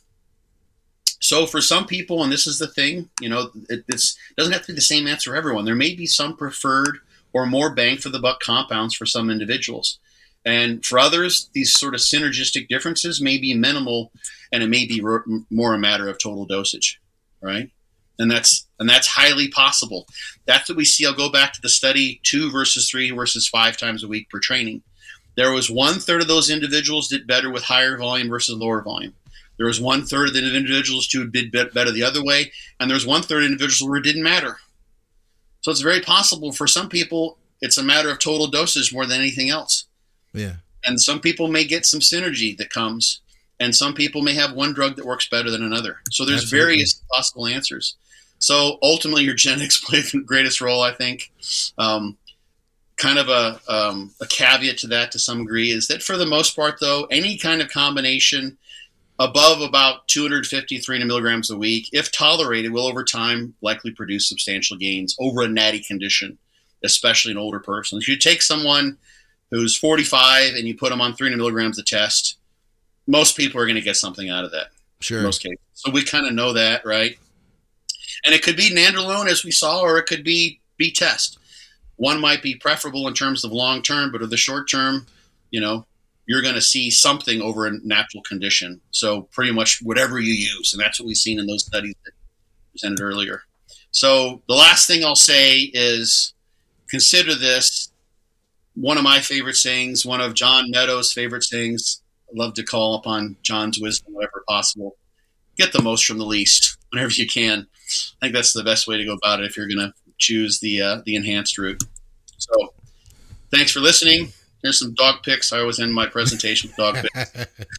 so for some people, and this is the thing, you know, it it's, doesn't have to be the same answer for everyone. There may be some preferred or more bang for the buck compounds for some individuals. And for others, these sort of synergistic differences may be minimal, and it may be re- more a matter of total dosage, right? And that's and that's highly possible. That's what we see. I'll go back to the study, two versus three versus five times a week per training. There was one third of those individuals did better with higher volume versus lower volume. There was one third of the individuals who did better the other way, and there's one third of individuals where it didn't matter. So it's very possible for some people it's a matter of total dosage more than anything else. Yeah. And some people may get some synergy that comes, and some people may have one drug that works better than another. So there's Absolutely. various possible answers. So ultimately, your genetics play the greatest role, I think. Um, kind of a, um, a caveat to that to some degree is that for the most part, though, any kind of combination above about two hundred fifty, three hundred milligrams a week, if tolerated, will over time likely produce substantial gains over a natty condition, especially in older persons. If you take someone who's forty-five and you put them on three hundred milligrams a test, most people are going to get something out of that. Sure. In most cases. So we kind of know that, right? And it could be nandrolone, as we saw, or it could be B-test. One might be preferable in terms of long term, but in the short term, you know, you're going to see something over a natural condition. So pretty much whatever you use, and that's what we've seen in those studies that presented earlier. So the last thing I'll say is consider this. One of my favorite sayings, one of John Meadows' favorite sayings. I love to call upon John's wisdom whenever possible. Get the most from the least whenever you can. I think that's the best way to go about it if you're going to choose the uh, the enhanced route. So thanks for listening. Here's some dog pics. I always end my presentation with dog pics.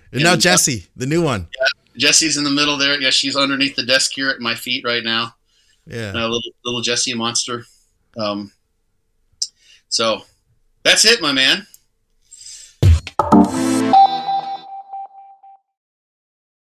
And now Jessie, the new one. Yeah, Jessie's in the middle there. Yeah, she's underneath the desk here at my feet right now. Yeah, a little little Jessie monster. Um, so that's it, my man.